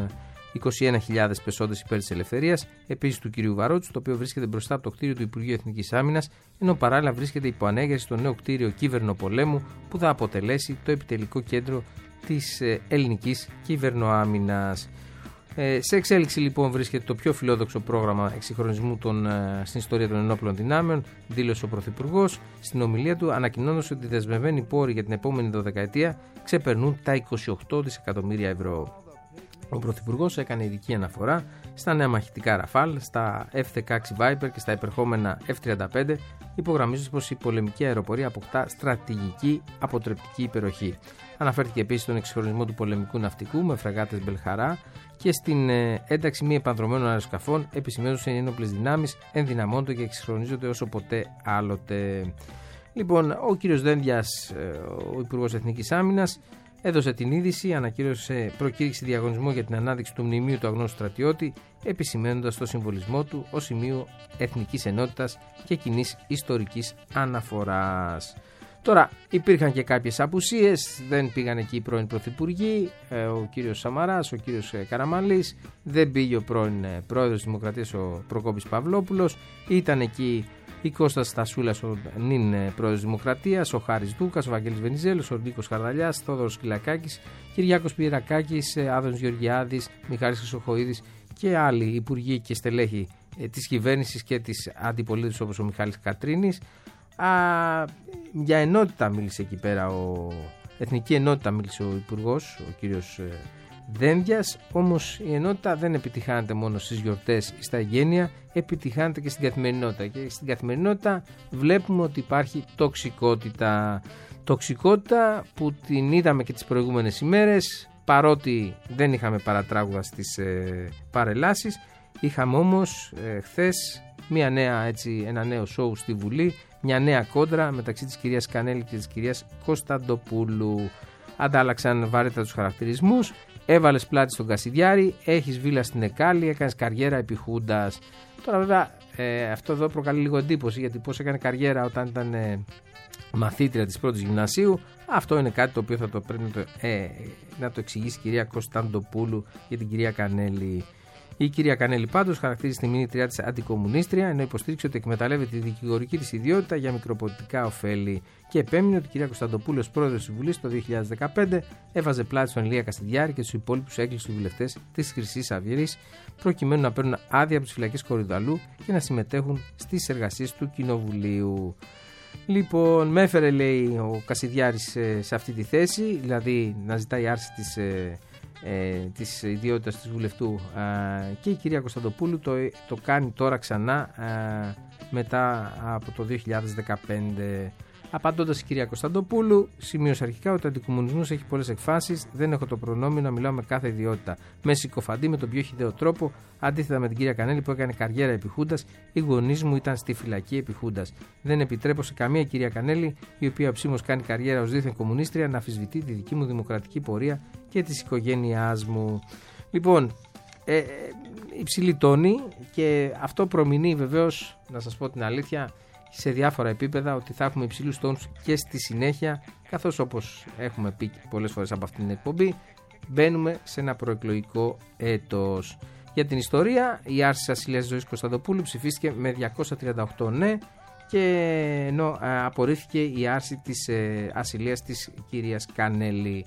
121.000 πεσόντες υπέρ της ελευθερίας, επίσης του κ. Βαρότσου, το οποίο βρίσκεται μπροστά από το κτίριο του Υπουργείου Εθνικής Άμυνας, ενώ παράλληλα βρίσκεται υπό ανέγερση στο νέο κτίριο Κυβερνοπολέμου που θα αποτελέσει το επιτελικό κέντρο της ελληνικής κυβερνοάμυνας. Σε εξέλιξη λοιπόν βρίσκεται το πιο φιλόδοξο πρόγραμμα εξυγχρονισμού στην ιστορία των ενόπλων δυνάμεων, δήλωσε ο Πρωθυπουργός στην ομιλία του, ανακοινώνοντας ότι οι δεσμευμένοι πόροι για την επόμενη 12ετία ξεπερνούν τα 28 δισεκατομμύρια ευρώ. Ο Πρωθυπουργός έκανε ειδική αναφορά στα νέα μαχητικά Ραφάλ, στα F-16 Viper και στα επερχόμενα F-35, υπογραμμίζοντας πως η πολεμική αεροπορία αποκτά στρατηγική αποτρεπτική υπεροχή. Αναφέρθηκε επίσης στον εξυγχρονισμό του πολεμικού ναυτικού με φρεγάτες Μπελχαρά και στην ένταξη μη επανδρομένων αεροσκαφών, επισημαίνοντας ότι οι ένοπλες δυνάμεις ενδυναμώνονται και εξυγχρονίζονται όσο ποτέ άλλοτε. Λοιπόν, ο κύριος Δένδιας, ο Υπουργός Εθνικής Άμυνας, έδωσε την είδηση, προκήρυξε διαγωνισμό για την ανάδειξη του μνημείου του αγνώστου στρατιώτη, επισημαίνοντας το συμβολισμό του ως σημείο εθνικής ενότητας και κοινής ιστορικής αναφοράς. Τώρα υπήρχαν και κάποιες απουσίες, δεν πήγαν εκεί οι πρώην πρωθυπουργοί, ο κύριος Σαμαράς, ο κύριος Καραμανλής, δεν πήγε ο πρώην πρόεδρος της Δημοκρατίας ο Προκόπης Παυλόπουλος, ήταν εκεί η Κώστας Στασούλας, ο νυν πρόεδρος της Δημοκρατίας, ο Χάρης Δούκας, ο Βαγγέλης Βενιζέλος, ο Νίκος Χαρδαλιάς, Θόδωρος Κυλακάκης, Κυριάκος Πυρακάκης, Άδωνης Γεωργιάδης, Μιχάλης Χρυσοχοΐδης και άλλοι υπουργοί και στελέχοι της κυβέρνησης και της αντιπολίτευσης όπως ο Μιχάλης Κατρίνης. Για ενότητα μίλησε εκεί πέρα, εθνική ενότητα μίλησε ο υπουργός, ο κύριος Δένδιας, όμως η ενότητα δεν επιτυχάνεται μόνο στις γιορτές ή στα εγγένεια, επιτυχάνεται και στην καθημερινότητα. Και στην καθημερινότητα βλέπουμε ότι υπάρχει τοξικότητα. Τοξικότητα που την είδαμε και τις προηγούμενες ημέρες, παρότι δεν είχαμε παρατράγουδα στις παρελάσεις, είχαμε όμως χθες ένα νέο σοου στη Βουλή, μια νέα κόντρα μεταξύ της κυρίας Κανέλη και της κυρίας Κωνσταντοπούλου. Αντάλλαξαν βαρέτα τους χαρακτηρισμούς. Έβαλες πλάτη στον Κασιδιάρη, έχεις βίλα στην Εκάλη, έκανες καριέρα επί Χούντας. Τώρα βέβαια αυτό εδώ προκαλεί λίγο εντύπωση, γιατί πώς έκανε καριέρα όταν ήταν μαθήτρια της πρώτης γυμνασίου, αυτό είναι κάτι το οποίο θα το πρέπει να το εξηγήσει η κυρία Κωνσταντοπούλου για την κυρία Κανέλη. Η κυρία Κανέλη πάντως χαρακτήρισε τη μηνύτριά της αντικομμουνίστρια, ενώ υποστήριξε ότι εκμεταλλεύεται τη δικηγορική της ιδιότητα για μικροπολιτικά ωφέλη και επέμεινε ότι η κυρία Κωνσταντοπούλου ως πρόεδρος της Βουλής το 2015 έβαζε πλάτη στον Ηλία Καστιδιάρη και στους υπόλοιπους έγκλειστους βουλευτές της Χρυσής Αυγής, προκειμένου να παίρνουν άδεια από τις φυλακές Κορυδαλού και να συμμετέχουν στις εργασίες του Κοινοβουλίου. Λοιπόν, με έφερε, λέει, ο Κασιδιάρης σε αυτή τη θέση, δηλαδή να ζητάει άρση της ιδιότητας της βουλευτού, και η κυρία Κωνσταντοπούλου το κάνει τώρα ξανά μετά από το 2015. Απαντώντας η κυρία Κωνσταντοπούλου, σημείωσε αρχικά ότι ο αντικομμουνισμός έχει πολλές εκφάσεις. Δεν έχω το προνόμιο να μιλάω με κάθε ιδιότητα. Με συκοφαντεί με τον πιο χυδαίο τρόπο. Αντίθετα με την κυρία Κανέλη που έκανε καριέρα επί Χούντας, οι γονείς μου ήταν στη φυλακή επί Χούντας. Δεν επιτρέπω σε καμία κυρία Κανέλη, η οποία ψήμως κάνει καριέρα ως δίθεν κομμουνίστρια, να αμφισβητεί τη δική μου δημοκρατική πορεία και της οικογένειάς μου. Λοιπόν, υψηλή τόνη, και αυτό προμηνύει βεβαίως, να σας πω την αλήθεια, σε διάφορα επίπεδα, ότι θα έχουμε υψηλούς τόνους και στη συνέχεια, καθώς όπως έχουμε πει πολλές φορές από αυτήν την εκπομπή, μπαίνουμε σε ένα προεκλογικό έτος. Για την ιστορία, η άρση της ασυλίας Ζωής Κωνσταντοπούλου ψηφίστηκε με 238 ναι, και ενώ απορρίφθηκε η άρση της ασυλίας της κυρίας Κανέλη.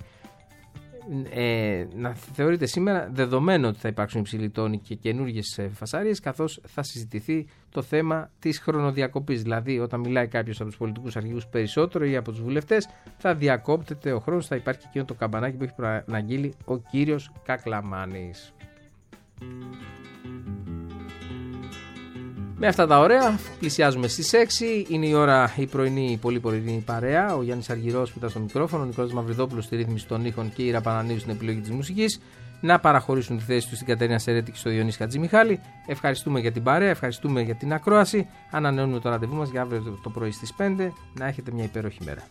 Να θεωρείται σήμερα δεδομένο ότι θα υπάρξουν υψηλοί τόνοι και καινούργιες φασαρίες, καθώς θα συζητηθεί το θέμα της χρονοδιακοπής. Δηλαδή, όταν μιλάει κάποιος από τους πολιτικούς αρχηγούς περισσότερο ή από τους βουλευτές, θα διακόπτεται ο χρόνος, θα υπάρχει και εκείνο το καμπανάκι που έχει προαναγγείλει ο κύριος Κακλαμάνης. Με αυτά τα ωραία, πλησιάζουμε στις 6. Είναι η ώρα η πρωινή, η πολύ πρωινή παρέα. Ο Γιάννης Αργυρός που ήταν στο μικρόφωνο, ο Νικόλας Μαυριδόπουλος στη ρύθμιση των ήχων και η Ήρα Πανανίου στην επιλογή της μουσικής. Να παραχωρήσουν τη θέση του στην Κατερίνα Σερέτη και στο Διονύση Χατζημιχάλη. Ευχαριστούμε για την παρέα, ευχαριστούμε για την ακρόαση. Ανανεώνουμε το ραντεβού μας για αύριο το πρωί στις 5. Να έχετε μια υπέροχη μέρα.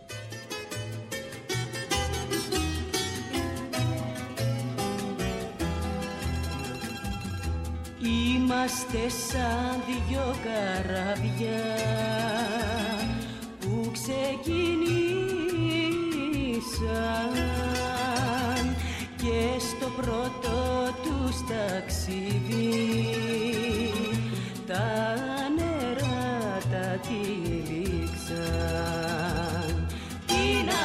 Είμαστε σαν δυο καράβια που ξεκινήσαν και στο πρώτο τους ταξίδι τα νερά τα τυλίξαν. Τι να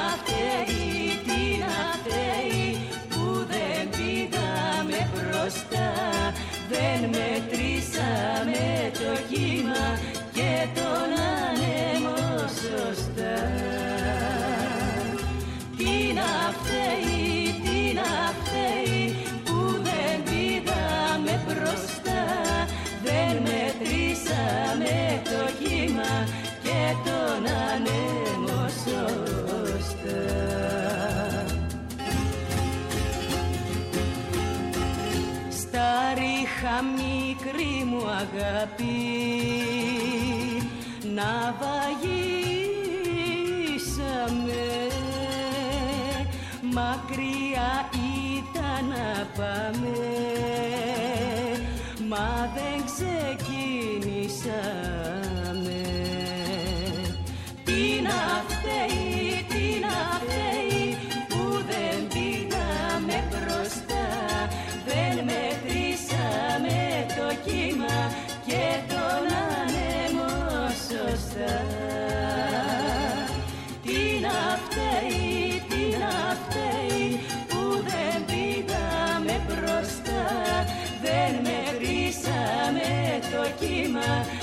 φταίει που δεν πήγαμε μπροστά, δεν μετρήσαμε το κύμα και τον άνεμο σωστά. Τι να φταίει που δεν πήγαμε μπροστά, δεν μετρήσαμε το κύμα και τον άνεμο σωστά. Στα ρίχα μικρή μου αγάπη ναυαγίσαμε, μακριά ήταν να πάμε, μα δεν ξεκινήσαμε. Τι να φταίει που δεν πήγαμε μπροστά, δεν μετρήσαμε το κύμα και τον άνεμο σωστά. Τι να φταίει που δεν πήγαμε μπροστά, δεν μετρήσαμε το κύμα